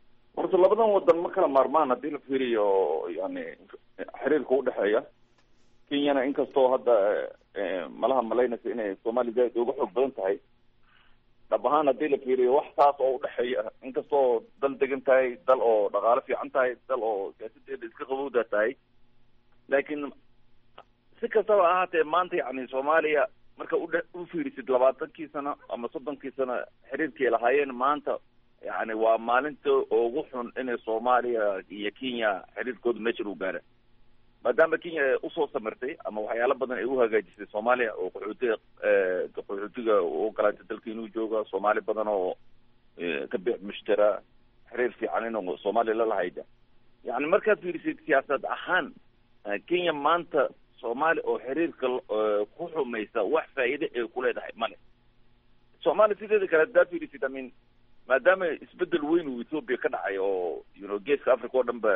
horta labadan wadan ma kala maarmaan haddii la fiiriyo yani xiriirka udhexeeya. kenyana inkastoo hadda malaha malaynaysa inay soomaaliya zaaid uga xoog badan tahay, dhab ahaan haddii la fiiriyo wax saas oo udhexeeya, inkastoo dal degan tahay, dal oo dhaqaalo fiican tahay, dal oo siyaasadeeda iska qabowda tahay, laakiin si kastaba ahaatee maanta yani soomaaliya marka udhe u fiirisid labaatankii sano ama soddonkii sano xiriirkii lahaayeen, maanta yani waa maalinta ugu xun inay soomaaliya iyo kenya xiriirkooda meeshan u gaara, maadaama kenya usoo samirtay ama waxyaalo badan ay u hagaajisay soomaaliya oo qaxootiga qaxootiga u ogolaatay dalka inuu jooga, soomaali badan oo ka biic mushtara, xiriir fiican inuu soomaaliya lalahayda. yani markaad fiirisid siyaasad ahaan kenya maanta soomaaliya oo xiriirka ku xumaysa wax faa'iide ay kuleedahay male. soomaaliya sideeda kale haddaad fiirisid amin maadaama isbedel weyn uu ethoopia ka dhacay oo you know geeska africa oo dhan ba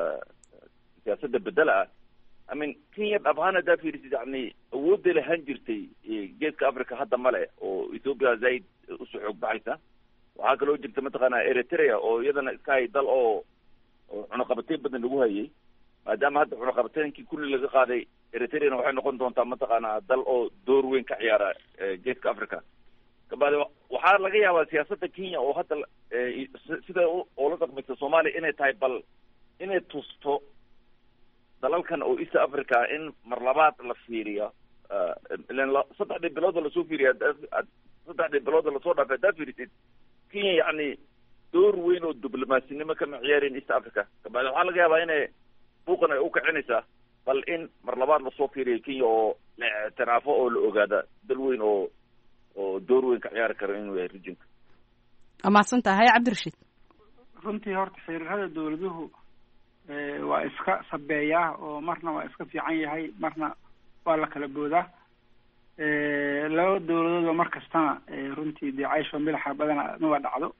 siyaasada bedela ah, amin kenya dhab ahaan haddaa fiirisid yani awoodday lahaan jirtay geeska africa hadda male oo ethoopia zaaid usoo xoog baxaysa. waxaa kaloo jirta mataqaana eritrea oo iyadana iska hay dal oo oo cunaqabateyn badan lagu hayay, maadaama hadda cunaqabateynkii kulli laga qaaday, eritreana waxay noqon doontaa mataqaana dal oo door weyn ka ciyaara geeska africa. kabacdi waxaa laga yaabaa siyaasada kenya oo hadda sida oola dhaqmaysa soomaaliya inay tahay bal inay tusto dalalkan oo east africa in mar labaad la fiiriyo. ilen saddexdii bilooda lasoo fiiriya saddexdii bilooda lasoo dhaafay haddaad fiirisid kenya yani door weyn oo diblomasinimo kama ciyaareen east africa. kabacdi waxaa laga yaabaa inay buuqan ay ukicinaysaa bal in mar labaad lasoo fiiriyo kenya oo la ictiraafo oo la ogaada dal weyn oo oo door weyn ka ciyaari karo inuu yahay regionka. amaasan tahay cabdirashiid. runtii horta xiriirada dawladuhu waa iska sabeeyaa oo marna waa iska fiican yahay, marna waa la kala boodaa. laba dawladoodba mar kastana runtii dee caysho milaxa badana ma waa dhacdo.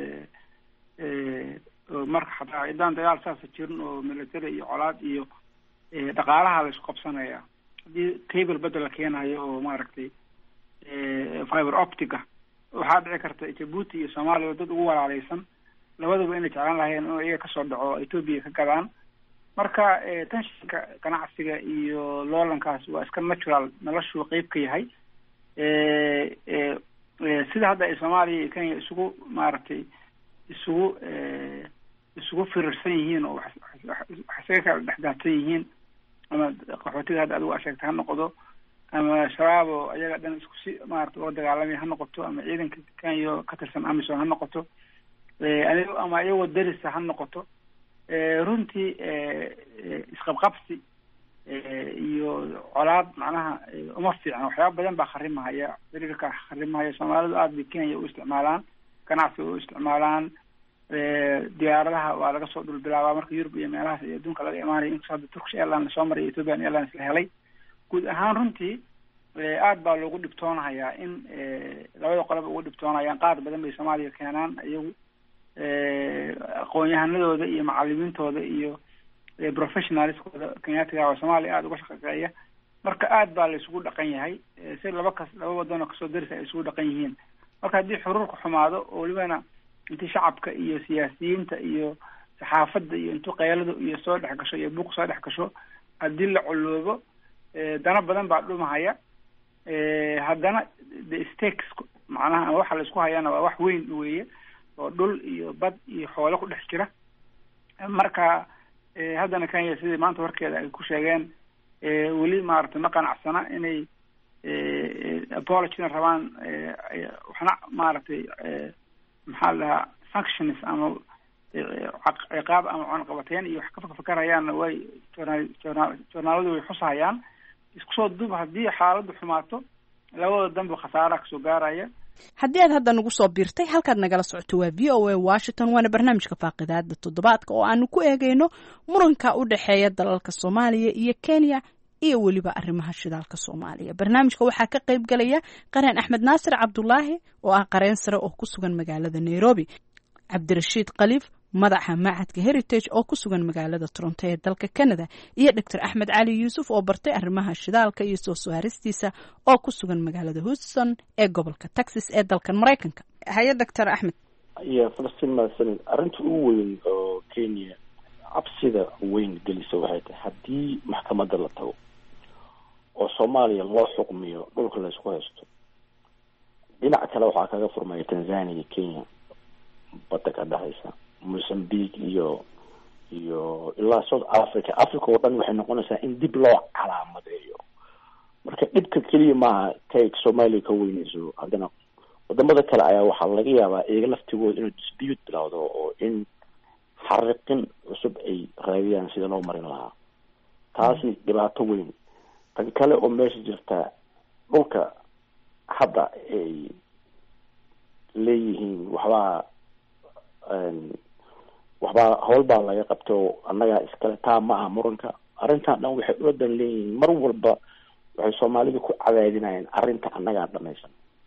marka xataa cidaan dagaal saasa jirin oo military iyo colaad iyo dhaqaalaha la isku qabsanaya. haddii cable badda la keenayo oo maaragtay fiber optica, waxaa dhici karta Djibouti iyo Soomaaliya dad ugu walaaleysan labaduba inay jeclaan lahayn oo iyaga kasoo dhaco Ethiopia ka gadaan. marka tanshinka ganacsiga iyo loolankaas waa iska natural, noloshu qayb ka yahay. sida hadda ay Soomaaliya iyo Kenya isugu maaragtay isugu isugu firirsan yihiin oo wax isaga kala dhexdaadsan yihiin, ama qaxootiga hadda adigu sheegtay ha noqdo, ama shabaab oo ayaga dhan isku si maaragtay uga dagaalamay ha noqoto, ama ciidanka Kenya ka tirsan amisom ha noqoto, ama iyagoo darisa ha noqoto. runtii isqabqabsi iyo colaad macnaha uma fiicna. waxyaaba badan baa kharimahaya, xiriirka kharimahaya. soomaalidu aada bay Kenya u isticmaalaan, ganacsiga u isticmaalaan, diyaaradaha waa laga soo dhulbilaabaa marka Yurub iyo meelahaas iyo adduunka laga imaanayo, inkastoo hadda Turkish Airlines lasoo maray, Ethiopian Airlines la helay. guud ahaan runtii aada baa loogu dhibtoonahayaa in labada qoloba ugu dhibtoonayaan. qaar badan bay Soomaaliya keenaan iyagu aqoon-yahanadooda iyo macalimiintooda iyo professionalskooda kenyaatiga oo Soomaaliya aada uga shaqeeya. marka aada baa la isugu dhaqan yahay, si laba kas laba wadano kasoo darisa ay isugu dhaqan yihiin. marka haddii xuruurka xumaado oo welibana intii shacabka iyo siyaasiyiinta iyo saxaafadda iyo intuu qaylada iyo soo dhex gasho iyo buuq soo dhex gasho, haddii la coloobo dana badan baa dhumahaya. haddana the stakes macnaha waxa la isku hayana waa wax weyn weeye oo dhul iyo bad iyo xoolo ku dhex jira. marka haddana Kenya sidii maanta warkeeda ay ku sheegeen weli maaragtay ma qanacsana inay apology rabaan, waxna maaragtay maxaa la dhahaa sanctions ama ciqaab ama cunaqabateyn iyo wax ka fakarayaan way joornaaladu way xusahayaan. isku soo duub haddii xaaladdu xumaato labada danba khasaara kasoo gaaraya. haddii aad hadda nagu soo biirtay halkaad nagala socoto waa v o a Washington, waana barnaamijka faaqidaada toddobaadka oo aanu ku eegeyno muranka u dhexeeya dalalka Soomaaliya iyo Kenya iyo weliba arrimaha shidaalka Soomaaliya. barnaamijka waxaa ka qayb galaya qareen Axmed Naasir Cabdulaahi oo ah qareen sare oo ku sugan magaalada Nairobi, Cabdirashiid Khaliif madaxa Machadka Heritage oo ku sugan magaalada Toronto ee dalka Canada, iyo Doctor Axmed Cali Yuusuf oo bartay arrimaha shidaalka iyo soo saaristiisa oo ku sugan magaalada Houston ee gobolka Texas ee dalka Mareykanka. haye Doctor Axmed. iyo Falastiin maasan arrinta ugu weyn oo kenya cabsida weyn gelisa waxay tahay haddii maxkamadda la tago oo soomaaliya loo xukmiyo dhulka laysku haysto dhinac kale waxaa kaga furmaya tanzania iyo kenya badda ka dhexaysa mozambique iyo iyo ilaa south africa africa oo dhan waxay noqonaysaa in dib loo calaamadeeyo marka dhibka keliya maaha kay soomaaliya ka weynayso haddana wadamada kale ayaa waxaa laga yaabaa iyaga laftigooda inuu dispute bilowdo oo in xariqin cusub ay raadiyaan sida loo marin lahaa taasi dhibaato weyn tan kale oo meesha jirta dhulka hadda ay leeyihiin waxbaa waxbaa howl baa laga qabto annagaa iskale taa ma aha muranka arrintan dhan waxay uladan leeyihiin mar walba waxay soomaalida ku cadaadinayeen arrinta annagaa dhamaysan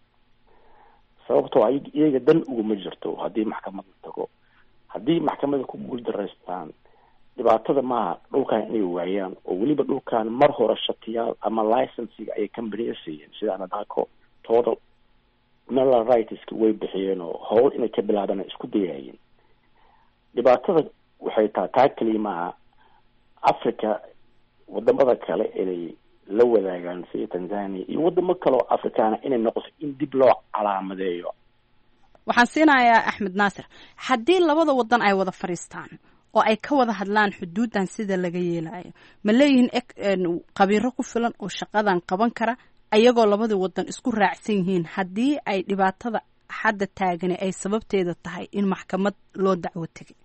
sababtoo iyaga dan uguma jirto haddii maxkamada tago haddii maxkamada ku guuldaraystaan dhibaatada maaha dhulkan inay waayaan oo weliba dhulkan mar hore shatiyaal ama licensiga ayay companiya siiyeen sida anadako total mineral rightska way bixiyeen oo howl inay ka bilaabana isku dayaayeen dhibaatada waxay tahay taa keliya maaha africa wadamada kale inay la wadaagaan sida tanzania iyo wadamo kale oo afrikaana inay noqoto in dib loo calaamadeeyo waxaan siinayaa axmed naasir haddii labada wadan ay wada fadhiistaan oo ay ka wada hadlaan xuduudan sida laga yeelayo ma leeyihiin qabiiro ku filan oo shaqadan qaban kara ayagoo labada wadan isku raacsan yihiin haddii ay dhibaatada hadda taagani ay sababteeda tahay in maxkamad loo dacwo tegay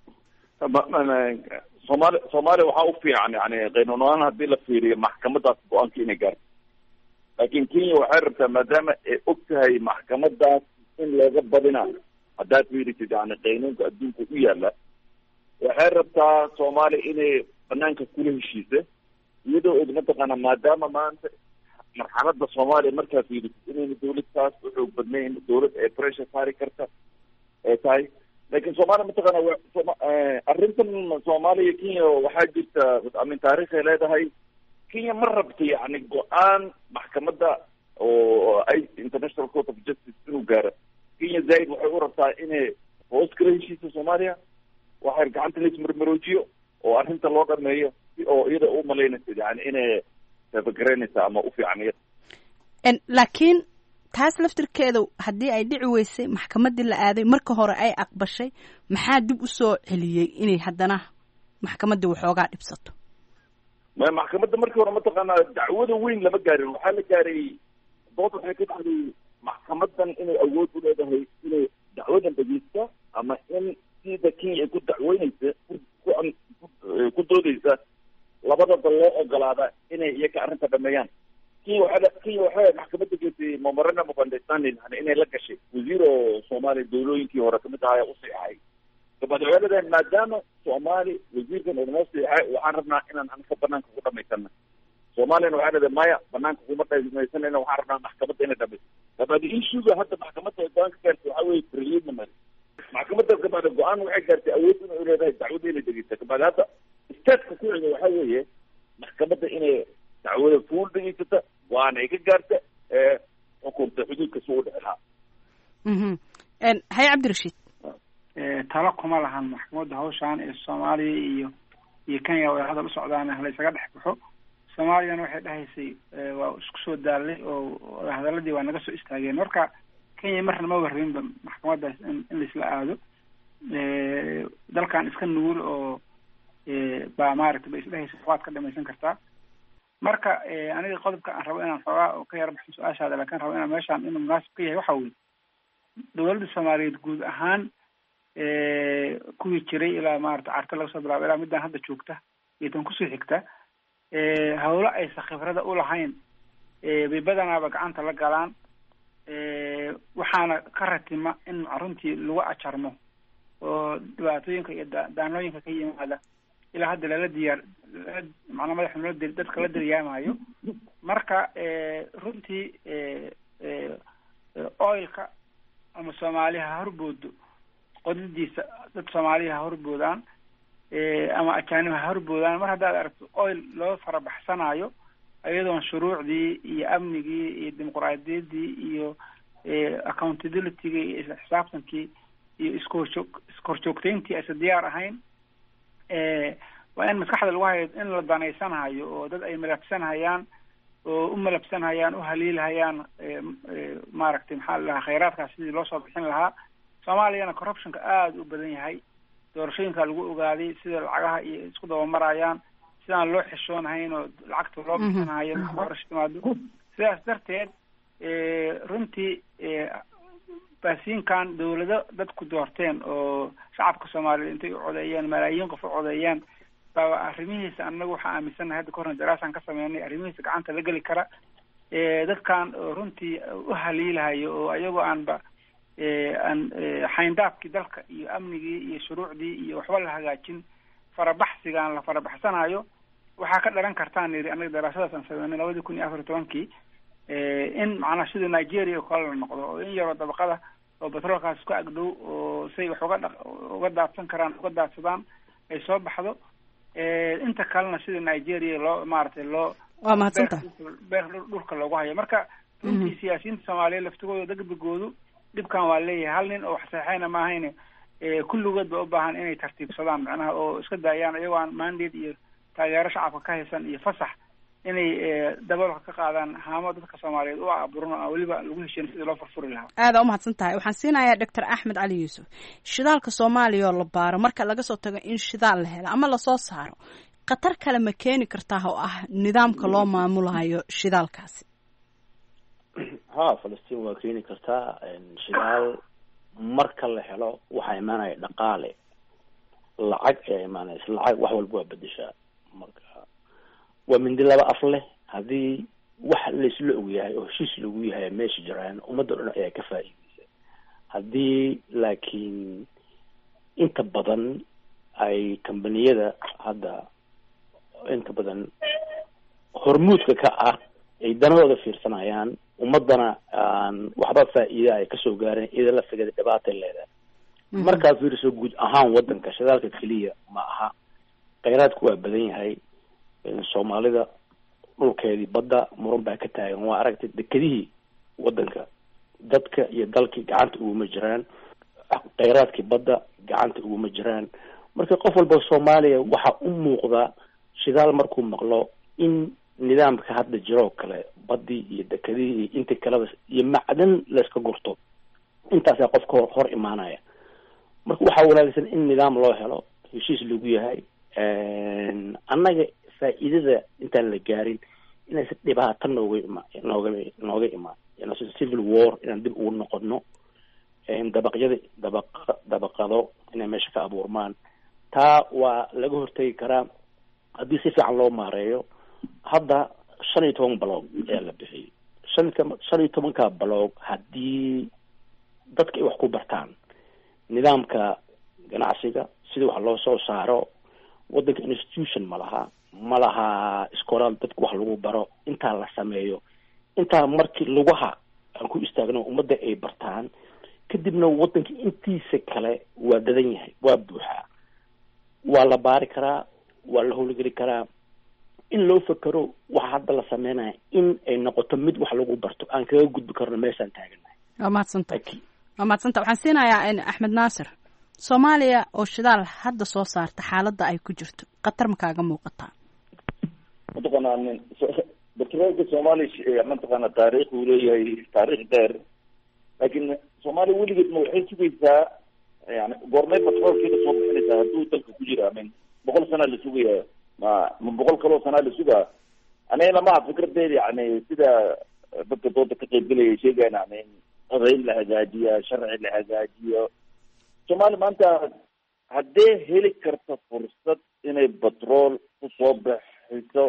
somaali soomaaliya waxaa u fiican yani qaynuunahaan haddii la fiiriyo maxkamadaas go-aanka inay gaarto laakin kenya waxay rabtaa maadaama ay og tahay maxkamadaas in looga badinayo haddaad fiirisid yani qaynuunka adduunka u yaala waxay rabtaa soomaaliya inay banaanka kula heshiisa iyadoo og mataqaana maadaama maanta marxalada soomaaliya markaa fiirisid inayna dawladtaas u xoog badnayn dawlad ee pressure saari karta ee tahay lakin soomaaliya mataqaana arrintan soomaaliya kenya waxaa jirta amin taariikhay leedahay kenya ma rabta yani go-aan maxkamada oo ay international court of justice inuu gaaro kenya zaaid waxay u rabtaa inay hoos kala heshiisa soomaaliya waxay gacanta laismarmaroojiyo oo arrinta loo dhameeyo oo iyada u malaynaysa yani inay tabageranaysa ama u fiican iyada laakiin taas laftirkeeda haddii ay dhici weysay maxkamadii la aaday marka hore ay aqbashay maxaa dib usoo celiyey inay haddana maxkamadii waxoogaa dhibsato ma maxkamadda markii hore mataqaanaa dacwada weyn lama gaarin waxaa la gaaray dood waxay ka dhacday maxkamadan inay awood u leedahay inay dacwadan dhegeysta ama in sida kenya ay ku dacweyneysa ku doodeysa labadaba loo ogolaada inay iyaga arrinta dhameeyaan kenya waa kenya waxay maxkamadda geesay memorandum of understanding inay la gashay wasiir oo soomaaliya dawlooyinkii hore kamid ahaa u siixay dabaad waxay leedahay maadaama soomaali wasiirkan oo noo siixay waxaan rabnaa inaan anka banaanka ku dhamaysana soomaaliyana waxay leedahay maya banaanka kuma dhamaysanayna waxaan rabnaa maxkamadda inay dhamayso dabaad issuga hadda maxkamadda go-aan ka gaartay waxaa weye preliminary maxkamadda kabaada go-aan waxay gaartay awood inay leedahay dacwada inay dhegeysta kabaad hadda stateka ku xiga waxaa weeye maxkamadda inay dacwada fuul dhegeysata waana ay ka gaarta ee xukunta xuduudka suu u dhexi lahaa haye cabdirashiid talo kuma lahan maxkamadda hawshaan ee soomaaliya iyo iyo kenya way hadal u socdaan la isaga dhex baxo soomaaliyana waxay dhahaysay waa isku soo daalay oo hadaladii waa naga soo istaageen marka kenya marna ma warrinba maxkamaddaas in in laisla aado dalkan iska nugul oo baa maaragtay ba isdhahaysa waad ka dhamaysan kartaa marka aniga qodobka aan rabo inaan xoogaa oo ka yar baxo su-aashaada laakin rabo inaan meeshaan inuu munaasib ka yahay waxa weye dawladda soomaaliyeed guud ahaan kuwii jiray ilaa maarata carta laga soo bilaabo ilaa midaan hadda joogta iyo tan kusoo xigta hawlo aysa khibrada ulahayn bay badanaaba gacanta la galaan waxaana ka ratima in runtii lagu ajarmo oo dhibaatooyinka iyo daanooyinka ka yimaada ilaa hadda lala diyaar macnaa madaxa loo dir dadka la diryaamayo marka runtii oilka ama soomaaliya ha horboodo qodadiisa dad soomaaliya ha horboodaan ama ajaanib ha horboodaan mar haddaad aragto oil loo farabaxsanayo iyadoon shuruucdii iyo amnigii iyo dimuqraadiyaddii iyo accountabilityga iyo isla xisaabtankii iyo iskoorjoog iskoorjoogtayntii aysa diyaar ahayn waa in maskaxda lagu hayo in la danaysanhayo oo dad ay malabsanhayaan oo u malabsanhayaan u haliilhayaan maaragtay maxaa la dhahaa khayraadkaas sidii loo soo bixin lahaa. soomaaliyana corruptionka aada u badan yahay, doorashooyinka lagu ogaaday sida lacagaha iyo isku dabamarayaan, sidaan loo xishoonahayn oo lacagta loo bixinahayo marka doorasho timaado. sidaas darteed runtii baasiinkan dawlado dadku doorteen oo shacabka soomaaliyeed intay u codeeyeen malaayiin qof u codeeyeen baa arrimihiisa annagu waxaa aaminsanahay hadda kahorna daraasaan ka sameynay arrimihiisa gacanta la geli kara. dadkan runtii u haliilahayo oo ayagoo aanba aan xayndaabkii dalka iyo amnigii iyo shuruucdii iyo waxba la hagaajin farabaxsigaan la farabaxsanayo waxaa ka dhalan kartaan yidhi annaga daraasadaas aan sameynay labadii kun iyo afar iyo tobankii in macnaa sida Nigeria oo kale la noqdo oo in yaroo dabaqada oo batroolkaas ku agdhow oo say wax uga uga daadsan karaan uga daadsadaan ay soo baxdo. inta kalena sida Nigeria loo maartay loo waa mahadsantahay beer dhulka loogu hayo. marka runtii siyaasiyiinta Soomaaliyeed laftigooda degdegoodu dhibkan waa leeyahay. hal nin oo wax saxeeyna ma ahayn kulligood ba u baahan inay tartiibsadaan macnaha oo iska daayaan iyagoo aan mandate iyo taageero shacabka ka haysan iyo fasax inay daboolka ka qaadaan haamo dadka Soomaaliyeed oo abuuran oo waliba lagu heshiin sidii loo furfuri lahaa. aada u mahadsantahay. waxaan siinayaa Doctor Axmed Cali Yuusuf. shidaalka Soomaaliya oo la baaro marka laga soo tago in shidaal la helo ama la soo saaro, qatar kale ma keeni kartaa oo ah nidaamka loo maamulayo shidaalkaasi? ha Falastiin waa keeni kartaa. shidaal marka la helo waxaa imaanaya dhaqaale, lacag ayaa imaanaysa. lacag wax walba waa bedeshaa. marka waa mindi laba af leh. haddii wax laysla ogyahay oo heshiis lagu yahay meesha jiraan ummadda dhan ayaa ka faa'iideysa. haddii laakiin inta badan ay kambaniyada hadda inta badan hormuudka ka ah ay danahooda fiirsanayaan, ummadana aan waxba faa'iida ay kasoo gaareen iyada la figada dhibaatay leedahay. markaa fiiriso guud ahaan wadanka shidaalka keliya ma aha, kheyraadku waa badan yahay. soomaalida dhulkeedii badda muran baa ka taagan. waa aragtay dekedihii wadanka dadka iyo dalkii gacanta uguma jiraan, kheyraadkii badda gacanta uguma jiraan. marka qof walba Soomaaliya waxaa u muuqda shidaal markuu maqlo in nidaamka hadda jiro kale badii iyo dekedihii inta kaleba iyo macdan la iska gurto intaasaa qofka hor imaanaya. marka waxaa wanaagsan in nidaam loo helo, heshiis lagu yahay. annaga faa'iidada intaan la gaarin inaysan dhibaato nooga ima nooga nooga imaan inaysan civil war inaan dib ugu noqono, dabaqyada dabaq dabaqado inay meesha ka abuurmaan. taa waa laga hortegi karaa haddii si fiican loo maareeyo. hadda shan iyo toban baloog ayaa la bixiyey. shan shan iyo tobanka baloog haddii dadka ay wax ku bartaan nidaamka ganacsiga, sidii wax loo soo saaro, wadanka institution ma laha ma laha iskoolaal dadka wax lagu baro. intaa la sameeyo, intaa markii lugaha aan ku istaagno ummadda ay bartaan, kadibna wadanka intiisa kale waa dadan yahay, waa buuxaa. waa la baari karaa, waa la howlgeli karaa. in loo fakero waxa hadda la sameynaya in ay noqoto mid wax lagu barto aan kaga gudbi karno meeshaan taaganahay. waa mahadsantahay. waa mahadsantahay. waxaan siinayaa Axmed Naasir. Soomaaliya oo shidaal hadda soo saarta xaaladda ay ku jirto, qatar ma kaaga muuqataa? mataqaanaa nin batroolka Soomaaliya mataqaanaa taariikh uu leeyahay, taariikh dheer. laakiin Soomaaliya weligeed ma waxay sugaysaa yani goormay batroolkeeda soo bixinaysaa hadduu dalka ku jira? amin boqol sana la sugaya ma ma boqol kaloo sana la sugaa? anigana maha fikradeeda yani sida dadka dooda ka qaybgalaya sheegaan yani odayn la hagaajiya, sharci la hagaajiyo. Soomaaliya maanta haddee heli karta fursad inay batrool kusoo bixiso,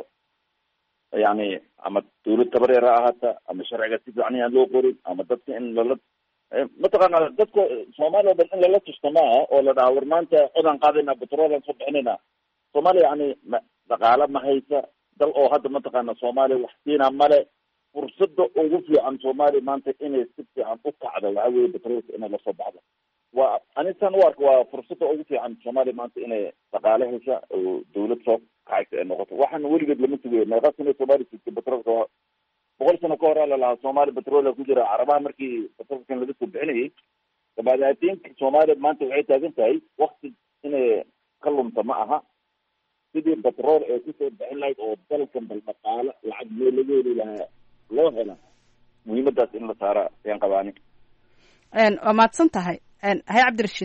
yani ama dawlad tabareer ha ahaata ama sharciga si fiican aan loo qorin ama dadka in lala mataqaana dadka Soomaaliya dhan in lala tusto maaha oo la dhaha war maanta codaan qaadayna batrool aan soo bixinayna. Soomaaliya yani dhaqaale ma haysa, dal oo hadda mataqaana Soomaaliya wax siina male. fursada ugu fiican Soomaaliya maanta inay si fiican u kacdo waxa weeye batroolka inay la soo baxdo. waa anisan u arko waa fursada ugu fiican Soomaaliya maanta inay dhaqaale hesha oo dawlad soo kacaysa ay noqoto. waxaan weligeed lama sugayo meeqa sano Soomaaliya sigtay batroolka. boqol sano ka hor la lahaa Soomaaliya batrool ku jira carabaha markii batroolkan laga soo bixinayay. dabadeedna Soomaaliya maanta waxay taagan tahay waqti inay ka lumta ma aha. sidii batrool ee kusoo bixin lahayd oo dalkan bal dhaqaalo lacag meel laga heli lahaa loo hela muhiimadaas in la saara ayaan qabaani. waa mahadsan tahay. hay cabdirashiid.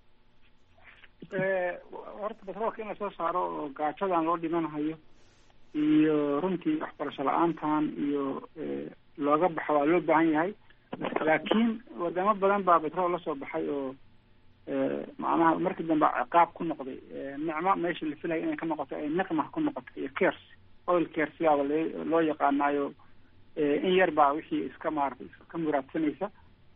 horta batroolka in lasoo saaro oo gaajadan loo dhimanahayo iyo runtii waxbarasho la-aantan iyo looga baxa waa loo baahan yahay, laakiin wadamo badan baa batrool lasoo baxay oo macnaha markii dambe ciqaab ku noqday. nicmo meesha la filaya inay ka noqoto ay niqma ku noqotay iyo kers oil kers yaaba loo yaqaanaayo. in yar baa wixii iska maaragtay iska muraadsanaysa.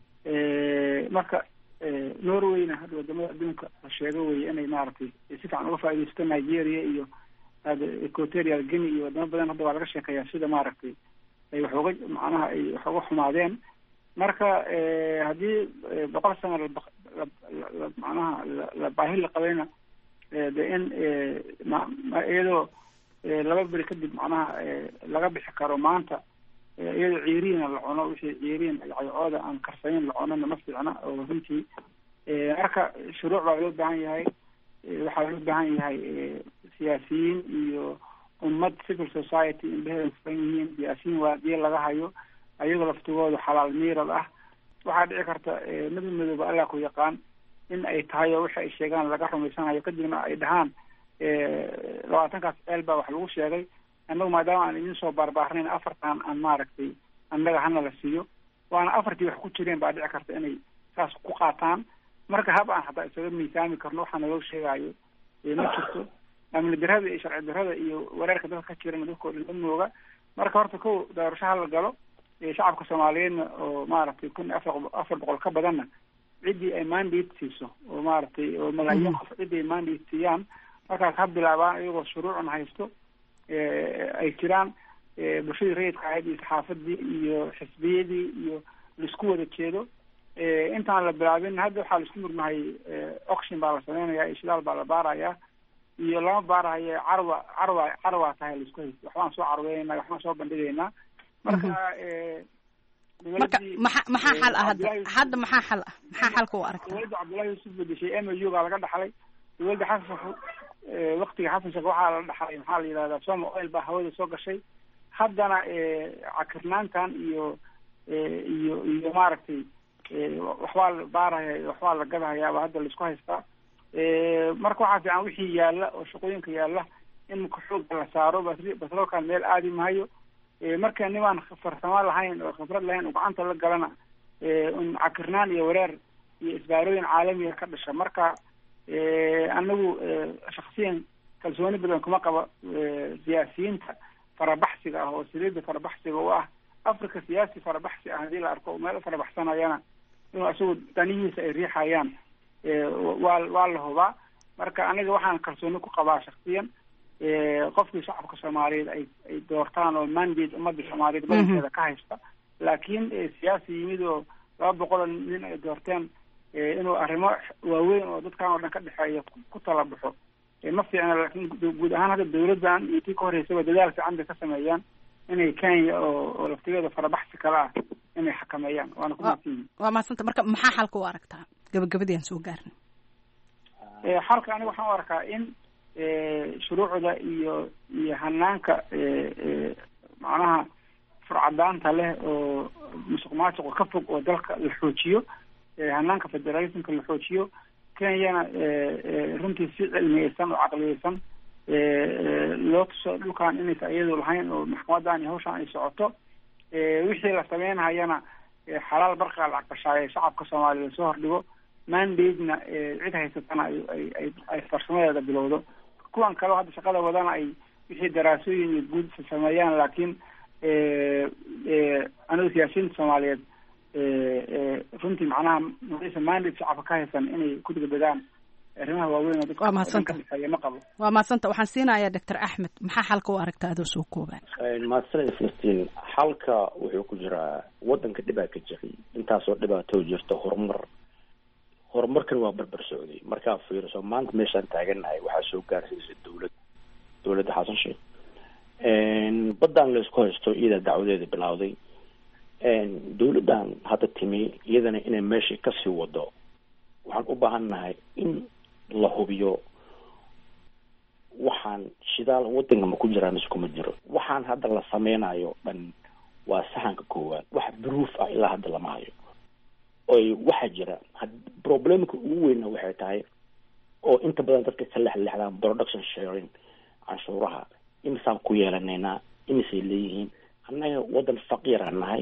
marka norwayna hadda wadamada adduunka la sheego weye inay maaragtay si fiican uga faaidaysto nigeria iyo equatorial guinea iyo wadamo badan hadda waa laga sheekeeyaa sida maaragtay ay wax uga macnaha ay wax uga xumaadeen. marka haddii boqol sano la macnaha la baahi la qabayna de in iyadoo laba beri kadib macnaha laga bixi karo maanta iyadoo ciiriina la cuno wixii ciiriin caycooda aan karsanin la cunona ma fiicna oo runtii. marka shuruuc baa loo baahan yahay, waxaa loo baahan yahay siyaasiyiin iyo ummad civil society indheheeda furan yihiin. siyaasiyiin waadiye laga hayo ayagoo laftigooda xalaal miirad ah. waxaa dhici karta mid midooba allah ku yaqaan in ay tahay oo waxa ay sheegaan laga rumaysanayo, kadibna ay dhahaan labaatankaas eel baa wax lagu sheegay, annagu maadaama aan idin soo baarbaarnayn afartan aan maaragtay annaga hana la siiyo, waana afartii wax ku jireen baa dhici karta inay saas ku qaataan. marka hab aan hataa isaga miisaami karno waxaa naloo sheegaayo ma jirto. amni darada iyo sharci darada iyo wareerka dadka ka jirana dadkao dhan amooga. marka horta ko doorasho hala galo. shacabka soomaaliyeedna oo maaragtay kun afar afar boqol ka badanna ciddii ay mandate siiso oo maaragtay oo malaayiin qof ciddii ay mandate siiyaan markaas ha bilaabaan iyagoo shuruucun haysto ay jiraan. bulshadii rayidka ahayd iyo saxaafadii iyo xisbiyadii iyo laisku wada jeedo. intaan la bilaabin hadda waxaa laisku murmahay auction baa la sameynaya, ishdaal baa la baarayaa iyo lama baarahayo carwa carwa carwa tahay laisku haysto. waxbaan soo carweynaa, waxbaan soo bandhigaynaa. marka marka maxa maxaa xal ah hadda hadda maxaa xal ah maxaa xalka u aragtaa? dowladda cabdullahi yuusuf bedeshay m u baa laga dhaxlay. dowladda xasan waqtiga xasan sheekh waxaa la dhaxlay maxaa la yidhahdaa soma oil baa hawada soo gashay. haddana cakirnaantan iyo iyo iyo maaragtay waxbaa la baaraya waxbaa la gadahayaaba hadda laisku haystaa. marka waxaa fiican wixii yaalla oo shaqooyinka yaalla in marka xooga la saaro. batroolkan meel aadi mahayo. marka nimaan farsamo lahayn oo khibrad lahayn oo gacanta la galana un cakirnaan iyo wareer iyo isbaarooyin caalamiya ka dhasha. marka anagu shaksiyan kalsooni badan kuma qabo siyaasiyiinta farabaxsiga ah oo saliida farabaxsiga u ah. africa siyaasi farabaxsi ah hadii la arko meel farabaxsanayana inuu isagu danihiisa ay riixayaan waa waa la hubaa. marka aniga waxaan kalsooni ku qabaa shaksiyan qofkii shacabka soomaaliyeed ay ay doortaan oo mandate ummadda soomaaliyeed badankeeda ka haysta. laakiin siyaasi yimid oo laba boqol oo nin ay doorteen inuu arrimo waaweyn oo dadkan oo dhan ka dhexeeya ku tala baxo ma fiicna. laakiin guud ahaan hadda dawladdan iyo tii ka horeysaba dadaal fiican bay ka sameeyaan inay kenya oo oo laftigeeda farabaxsi kala ah inay xakameeyaan. waana ku mahadsanyihin. waa mahadsanta. marka maxaa xalka u aragtaa? gabagabadii aan soo gaarnay. xalka aniga waxaan u arkaa in shuruucda iyo iyo hanaanka macnaha furcadaanta leh oo musuq maasuqa ka fog oo dalka la xoojiyo. hanaanka federalismka la xoojiyo. kenyana runtii si cilmiyeysan oo caqliyeysan loo tuso dhulkan inaysa iyadu lahayn oo maxkamadan iyo hawshan ay socoto. wixii la sameynhayana xalaal barqa lacag bashaaye shacabka soomaaliya soo hordhigo. mandate-na cid haysatana ay ay farsamadeeda bilowdo. kuwan kale hadda shaqada wadana ay wixii daraasooyin iyo guud sameeyaan. laakiin anigu siyaasiyiinta soomaaliyeed runtii macnaha maysa mandate shacabka ka haysan inay ku degdegaan arrimaha waaweyn oo dadka kadhexeeya ma qabo. waa mahadsanta. waxaan siinayaa doctor axmed, maxaa xalka u aragtaa adoo soo koobaan? mahadsanid filistiin. xalka wuxuu ku jiraa wadanka dhibaa ka jiray intaasoo dhibaato jirta horumar horumarkan waa barbar socday. markaa fiiriso maanta meeshaan taaganahay waxaa soo gaarsiisay dawlad dawladda xasan sheekh. baddaan la isku haysto iyada dacwadeeda bilawday. dawladdan hadda timi iyadana inay meeshii kasii wado. waxaan u baahan nahay in la hubiyo waxaan shidaal wadanka ma ku jiraan iskuma jiro. waxaan hadda la sameynayo dhan waa sahanka koowaad, wax proof ah ilaa hadda lama hayo. oy waxaa jira problemka ugu weyna waxay tahay oo inta badan dadka ka lexlexdaan production sharing canshuuraha imisaan ku yeelanaynaa, imisay leeyihiin. annaga wadan faqiira nahay,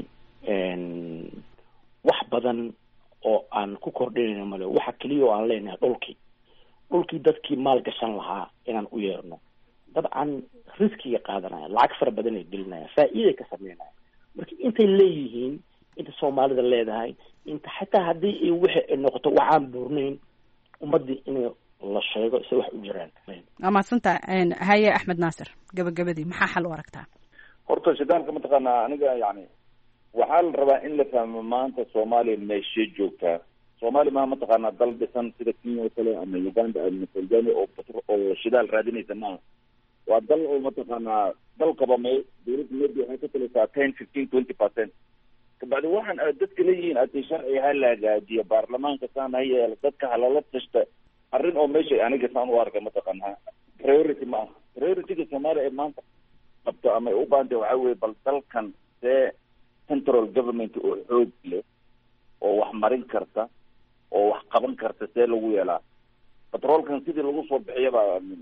wax badan oo aan ku kordhinayno male. waxa keliya oo aan leenahay dhulkii dhulkii dadkii maal gashan lahaa inaan u yeerno. dabcan riskiga qaadanaya, lacag fara badan ay gelinaya, faa'iiday ka sameynaya. marka intay leeyihiin, inta soomaalida leedahay, inta xataa haddii ay wixi ay noqoto waxaan buurnayn ummadii inay la sheego si wax u jiraan. waa mahadsanta haye axmed naasir, gabagabadii maxaa xal u aragtaa? horta shidaalka mataqaanaa aniga yani waxaa la rabaa in la fahmo maanta soomaaliya meeshee joogtaa. soomaaliya maa mataqaanaa dal dhisan sida kenya oo kale ama uganda ama tanzania oo oo shidaal raadinaysa maaha. waa dal oo mataqaanaa dalkaba me dawladda maybe waxay ka talisaa ten fifteen twenty percent. kabacdi waxaan dadka leeyihiin ati sharci ha la hagaajiya, baarlamaanka saan ha yeelo, dadka halala tashta. arrin oo meesha aniga saan u arka mataqaanaa priority ma aha. priorityga soomaaliya ee maanta qabto ama ay u baahantay waxaa weye bal dalkan see central government oo xoog leh oo wax marin karta oo wax qaban karta see lagu yeelaa. batroolkan sidii lagu soo bixiyaba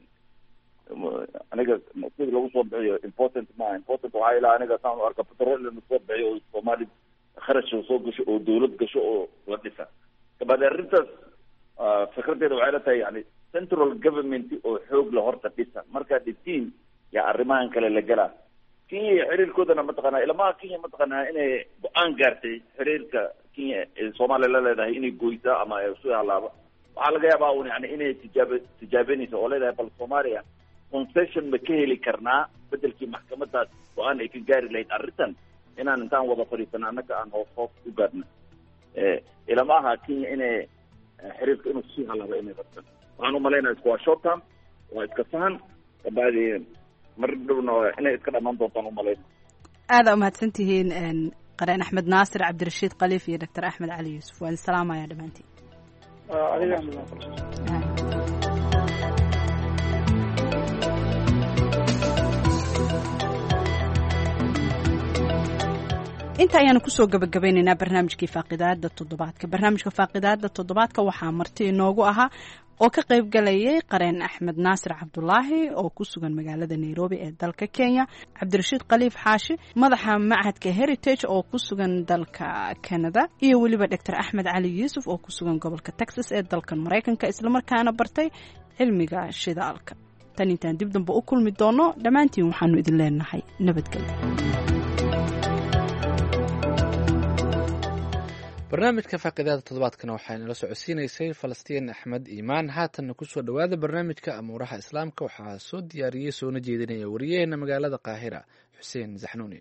aniga sidii lagu soo bixiyo important ma important waxaa ilaa aniga saan u arka batrool in lasoo bixiyo oo soomaali kharash soo gasho oo dawlad gasho oo la dhisa. kabacdi arrintaas fikradeeda waxay la tahay yani central government oo xoog la horta dhisa. markaa dhitiin yaa arrimahan kale la galaa. kenya xiriirkoodana mataqaanaa ilamaha kenya mataqaanaa inay go-aan gaartay xiriirka kenya ee soomaaliya la leedahay inay goysaa ama isu halaaba. waxaa laga yaabaa un yani inay tijaab tijaabenayso oo leedahay bal soomaaliya concession ma ka heli karnaa bedelkii maxkamadaas go-aan ay ka gaari lahayd arrintan inaan intaan wada fadhiisana annaka aan hoos hoos u gaadhna. ilamaha kenya inay xiriirka inuu sii halaaba inay rabtan. waxaan umalaynaya isku waa short term, waa iska fahan. kabacdi mar dhowna inay iska dhamaan doontaan umalayna. aada umahadsan tihiin qareen axmed naasir, cabdirashiid khaliif iyo doctor axmed cali yuusuf. waan salaamaya dhammaantiin. inta ayaanu kusoo gabagabaynaynaa barnaamijkii faaqidaada toddobaadka. barnaamijka faaqidaada toddobaadka waxaa marti inoogu ahaa oo ka qayb galayay qareen axmed naasir cabdulaahi oo ku sugan magaalada nairobi ee dalka kenya, cabdirashiid khaliif xaashi madaxa machadka heritage oo ku sugan dalka canada, iyo weliba doctor axmed cali yuusuf oo ku sugan gobolka texas ee dalkan maraykanka, islamarkaana bartay cilmiga shidaalka. tan intaan dib dambe u kulmi doono dhammaantiin waxaanu idin leenahay nabadgelyo. barnaamijka faaqidaada toddobaadkana waxaa inala socodsiinaysay falastiin axmed iimaan. haatanna kusoo dhowaada barnaamijka amuuraha islaamka. waxaa soo diyaariyey soona jeedinaya wariyaheena magaalada qaahira xuseen zaxnuuni.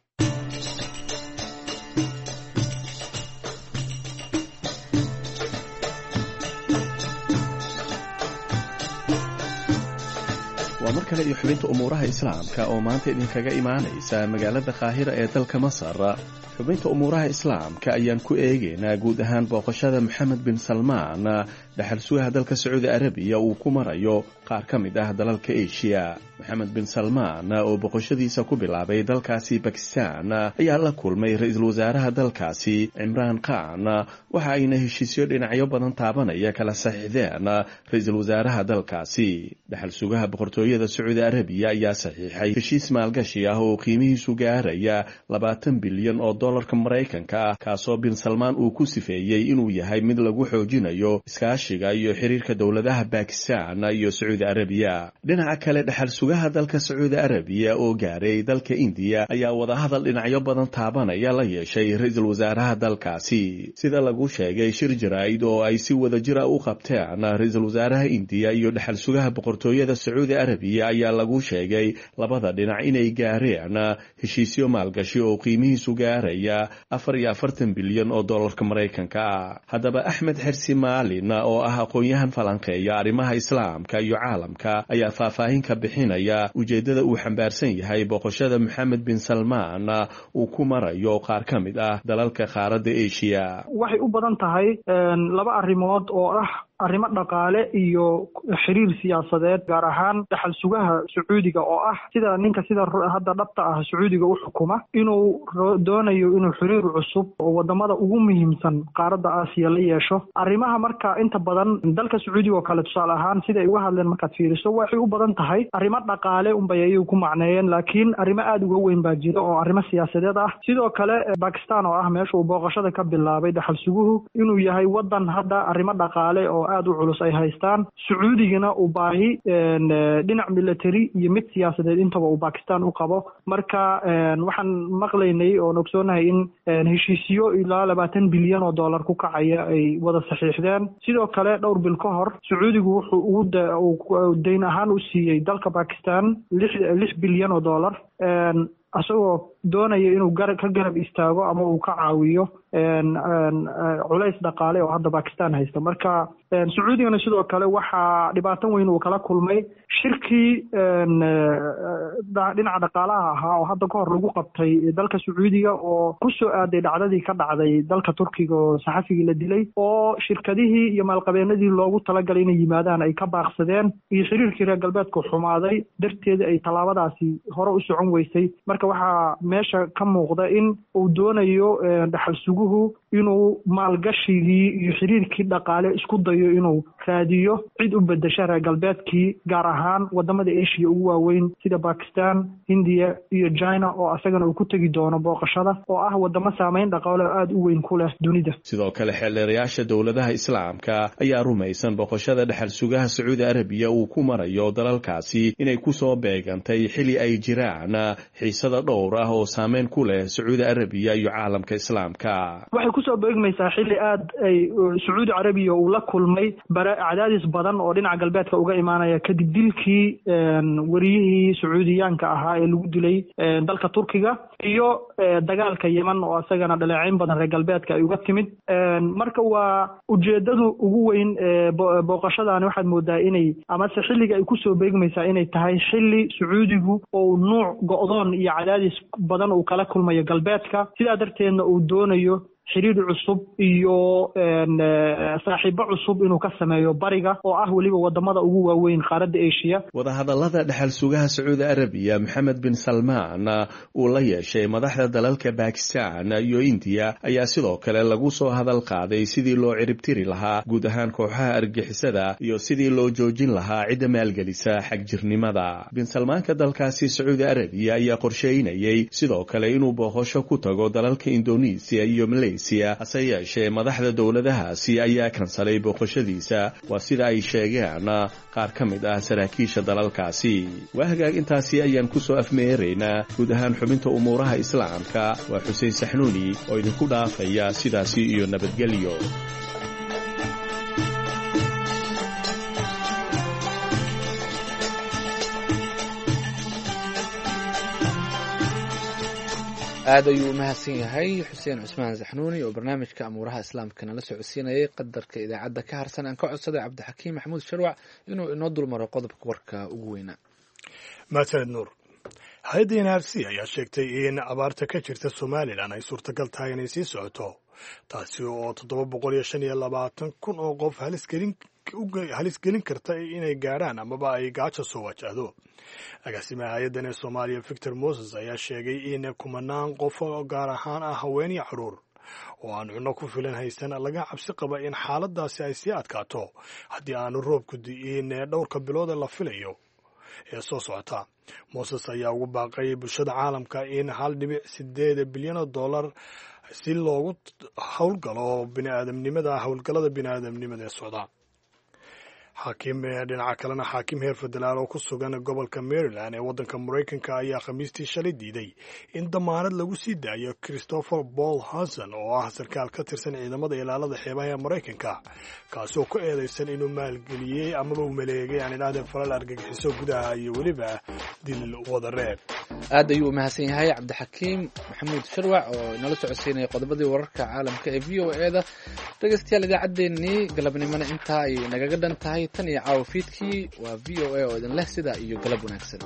waa mar kale iyo xubinta umuuraha islaamka oo maanta idinkaga imaanaysa magaalada qaahira ee dalka masar. xubinta umuuraha islaamka ayaan ku eegaynaa guud ahaan booqashada moxamed bin salmaan, dhaxal sugaha dalka sacuudi arabiya uu ku marayo qaar ka mid ah dalalka eshiya. moxamed bin salmaan oo boqoshadiisa ku bilaabay dalkaasi bakistan ayaa la kulmay ra-iisul wasaaraha dalkaasi cimraan khan, waxa ayna heshiisyo dhinacyo badan taabanaya kala saxiixdeen ra-iisul wasaaraha dalkaasi. dhaxal sugaha boqortooyada sacuudi arabiya ayaa saxiixay heshiis maalgashi ah oo qiimihiisu gaaraya labaatan bilyan oo dolarka maraykanka ah, kaasoo bin salmaan uu ku sifeeyey inuu yahay mid lagu xoojinayo iskaashiga iyo xiriirka dowladaha bakistan iyo sacuudi arabiya. dhinaca kale dhaxal sugaha dalka sacuudi arabiya oo gaaray dalka indiya ayaa wadahadal dhinacyo badan taabanaya la yeeshay ra-iisul wasaaraha dalkaasi. sida lagu sheegay shir jaraa'id oo ay si wada jira u qabteen ra-iisul wasaaraha indiya iyo dhaxal sugaha boqortooyada sacuudi arabiya ayaa lagu sheegay labada dhinac inay gaareen heshiisyo maalgashi oo qiimihiisu gaaraya afar iyo afartan bilyan oo dolarka maraykanka ah. haddaba axmed xersi maalin oo ah aqoon-yahan falanqeeya arrimaha islaamka iyo caalamka ayaa faahfaahin ka bixinaya ujeeddada uu xambaarsan yahay boqoshada moxamed bin salmaan uu ku marayo qaar ka mid ah dalalka qaaradda eshiya. waxay u badan tahay laba arrimood oo ah arrimo dhaqaale iyo xiriir siyaasadeed gaar ahaan dhaxal sugaha sacuudiga oo ah sida ninka sida hadda dhabta ah sacuudiga u xukuma inuu doonayo inuu xiriir cusub oo wadamada ugu muhiimsan qaaradda aasiya la yeesho arrimaha marka inta badan dalka sacuudiga oo kale tusaale ahaan sida ay uga hadleen markaad fiiriso waxay u badan tahay arrimo dhaqaale unbay ayay ku macneeyeen laakiin arrimo aada uga weyn baa jira oo arrimo siyaasadeed ah sidoo kale Pakistan oo ah meesha uu booqashada ka bilaabay dhaxal suguhu inuu yahay wadan hadda arrimo dhaqaale oo aada u culus ay haystaan sacuudigana uu baahi dhinac military iyo mid siyaasadeed intaba uu Pakistan u qabo marka waxaan maqlaynay oo ogsoonahay in heshiisyo ilaa labaatan bilyan oo dollar ku kacaya ay wada saxiixdeen sidoo kale dhowr bil ka hor sacuudigu wuxuu ugu dayn ahaan u siiyey dalka Pakistan lix bilyan oo dollar asagoo doonaya inuu ka garab istaago ama uu ka caawiyo culays dhaqaale oo hadda Pakistan haysta marka sacuudigana sidoo kale waxaa dhibaato weyn uu kala kulmay shirkii dhinaca dhaqaalaha ahaa oo hadda ka hor lagu qabtay dalka sacuudiga oo ku soo aaday dhacdadii ka dhacday dalka turkiga oo saxafigii la dilay oo shirkadihii iyo maalqabeenadii loogu talagalay inay yimaadaan ay ka baaqsadeen iyo xiriirkii reer galbeedku xumaaday darteeda ay tallaabadaasi hore u socon weysay marka waxaa meesha ka muuqda in uu doonayo dhaxal suguhu inuu maalgashigii iyo xiriirkii dhaqaale isku dayo inuu raadiyo cid u bedesha reer galbeedkii gaar ahaan wadamada Asia ugu waaweyn sida Pakistan, India iyo China oo asagana uu ku tagi doono booqashada oo ah wadamo saameyn dhaqaale aad u weyn ku leh dunida. Sidoo kale xeelerayaasha dawladaha Islaamka ayaa rumaysan booqashada dhaxal sugaha Sacuudi Arabiya uu ku marayo dalalkaasi inay ku soo beegantay xili ay jiraan xiisada dhowr ah oo saameyn ku leh Sacuudi Arabiya iyo caalamka Islaamka. Waxay ku soo beegmaysaa xili aad ay Sacuudi Arabiya uu la kulmay cadaadis badan oo dhinaca galbeedka uga imaanaya kadib dilkii wariyihii Sacuudiyaanka ahaa ee lagu dilay dalka Turkiga iyo dagaalka Yemen oo asagana dhaleeceyn badan reer galbeedka ay uga timid marka waa ujeedadu ugu weyn booqashadaani waxaad moodaa inay ama se xilliga ay ku soo beegmaysaa inay tahay xilli Sacuudigu oo nuuc go'doon iyo cadaadis badan uu kala kulmayo galbeedka sidaa darteedna uu doonayo xiriir cusub iyo saaxiibo cusub inuu ka sameeyo bariga oo ah waliba wadamada ugu waaweyn qaaradda Asia. Wadahadallada dhaxal sugaha Sacuudi Arabiya Mohammed bin Salman uu la yeeshay madaxda dalalka Pakistan iyo India ayaa sidoo kale lagu soo hadal qaaday sidii loo ciribtiri lahaa guud ahaan kooxaha argixisada iyo sidii loo joojin lahaa cidda maalgelisa xagjirnimada. Bin Salmanka dalkaasi Sacuudi Arabiya ayaa qorsheynayay sidoo kale inuu booqasho ku tago dalalka Indonesia iyo Malaysia hase yeeshee madaxda dowladahaasi ayaa kansalay booqashadiisa waa sida ay sheegeen qaar ka mid ah saraakiisha dalalkaasi. waa hagaag intaasi ayaan ku soo afmeeraynaa guud ahaan xubinta umuuraha islaamka. waa Xuseen Saxnuuni oo idinku dhaafaya sidaasi iyo nabadgelyo. aad ayuu u mahadsan yahay xuseen cusmaan saxnuuni oo barnaamijka amuuraha islaamka nala socodsiinayay qadarka idaacadda ka harsan aan ka codsaday cabdixakiim maxamuud sharwac inuu inoo dulmaro qodobka warka ugu weynaa. mahadsaned nuur. hay-adda N R C ayaa sheegtay in abaarta ka jirta Somalilan ay suurtagal tahay inay sii socoto taasi oo toddoba boqol iyo shan iyo labaatan kun oo qof halisgelin halis gelin karta inay gaadhaan amaba ay gaajo soo wajahdo. agaasimaha hay-addan ee Soomaaliya Victor Moses ayaa sheegay in kumanaan qof oo gaar ahaan ah haween iyo caruur oo aan cunno ku filan haysan laga cabsi qaba in xaaladaasi ay sii adkaato haddii aanu roobku di'in dhowrka bilooda la filayo ee soo socota. Moses ayaa ugu baaqay bulshada caalamka in hal dhibic sideed bilyan oo dollar si loogu howlgalo bini'aadamnimada howlgallada bini'aadamnimada ee socda. xaakim dhinaca kalena xaakim heer federaal oo ku sugan gobolka Maryland ee waddanka Maraykanka ayaa khamiistii shalay diiday in damaanad lagu sii daayo Christopher Paul Hansen oo ah sarkaal ka tirsan ciidamada ilaalada xeebaha ee Maraykanka kaasoo ku eedeysan inuu maalgeliyey amaba uu maleegay aan idhaahdeen falal argagixiso gudaha iyo weliba dil wadareed. aad ayuu u mahadsan yahay cabdixakiim maxamuud sharwac oo inala socodsiinaya qodobadii wararka caalamka ee v o e-da. dhegeystayaal idaacaddeenii galabnimona intaa ay nagaga dhan tahay tan iyo caawa fiidkii. waa v o a oo idin leh sidaa iyo galab wanaagsan.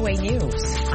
O A News.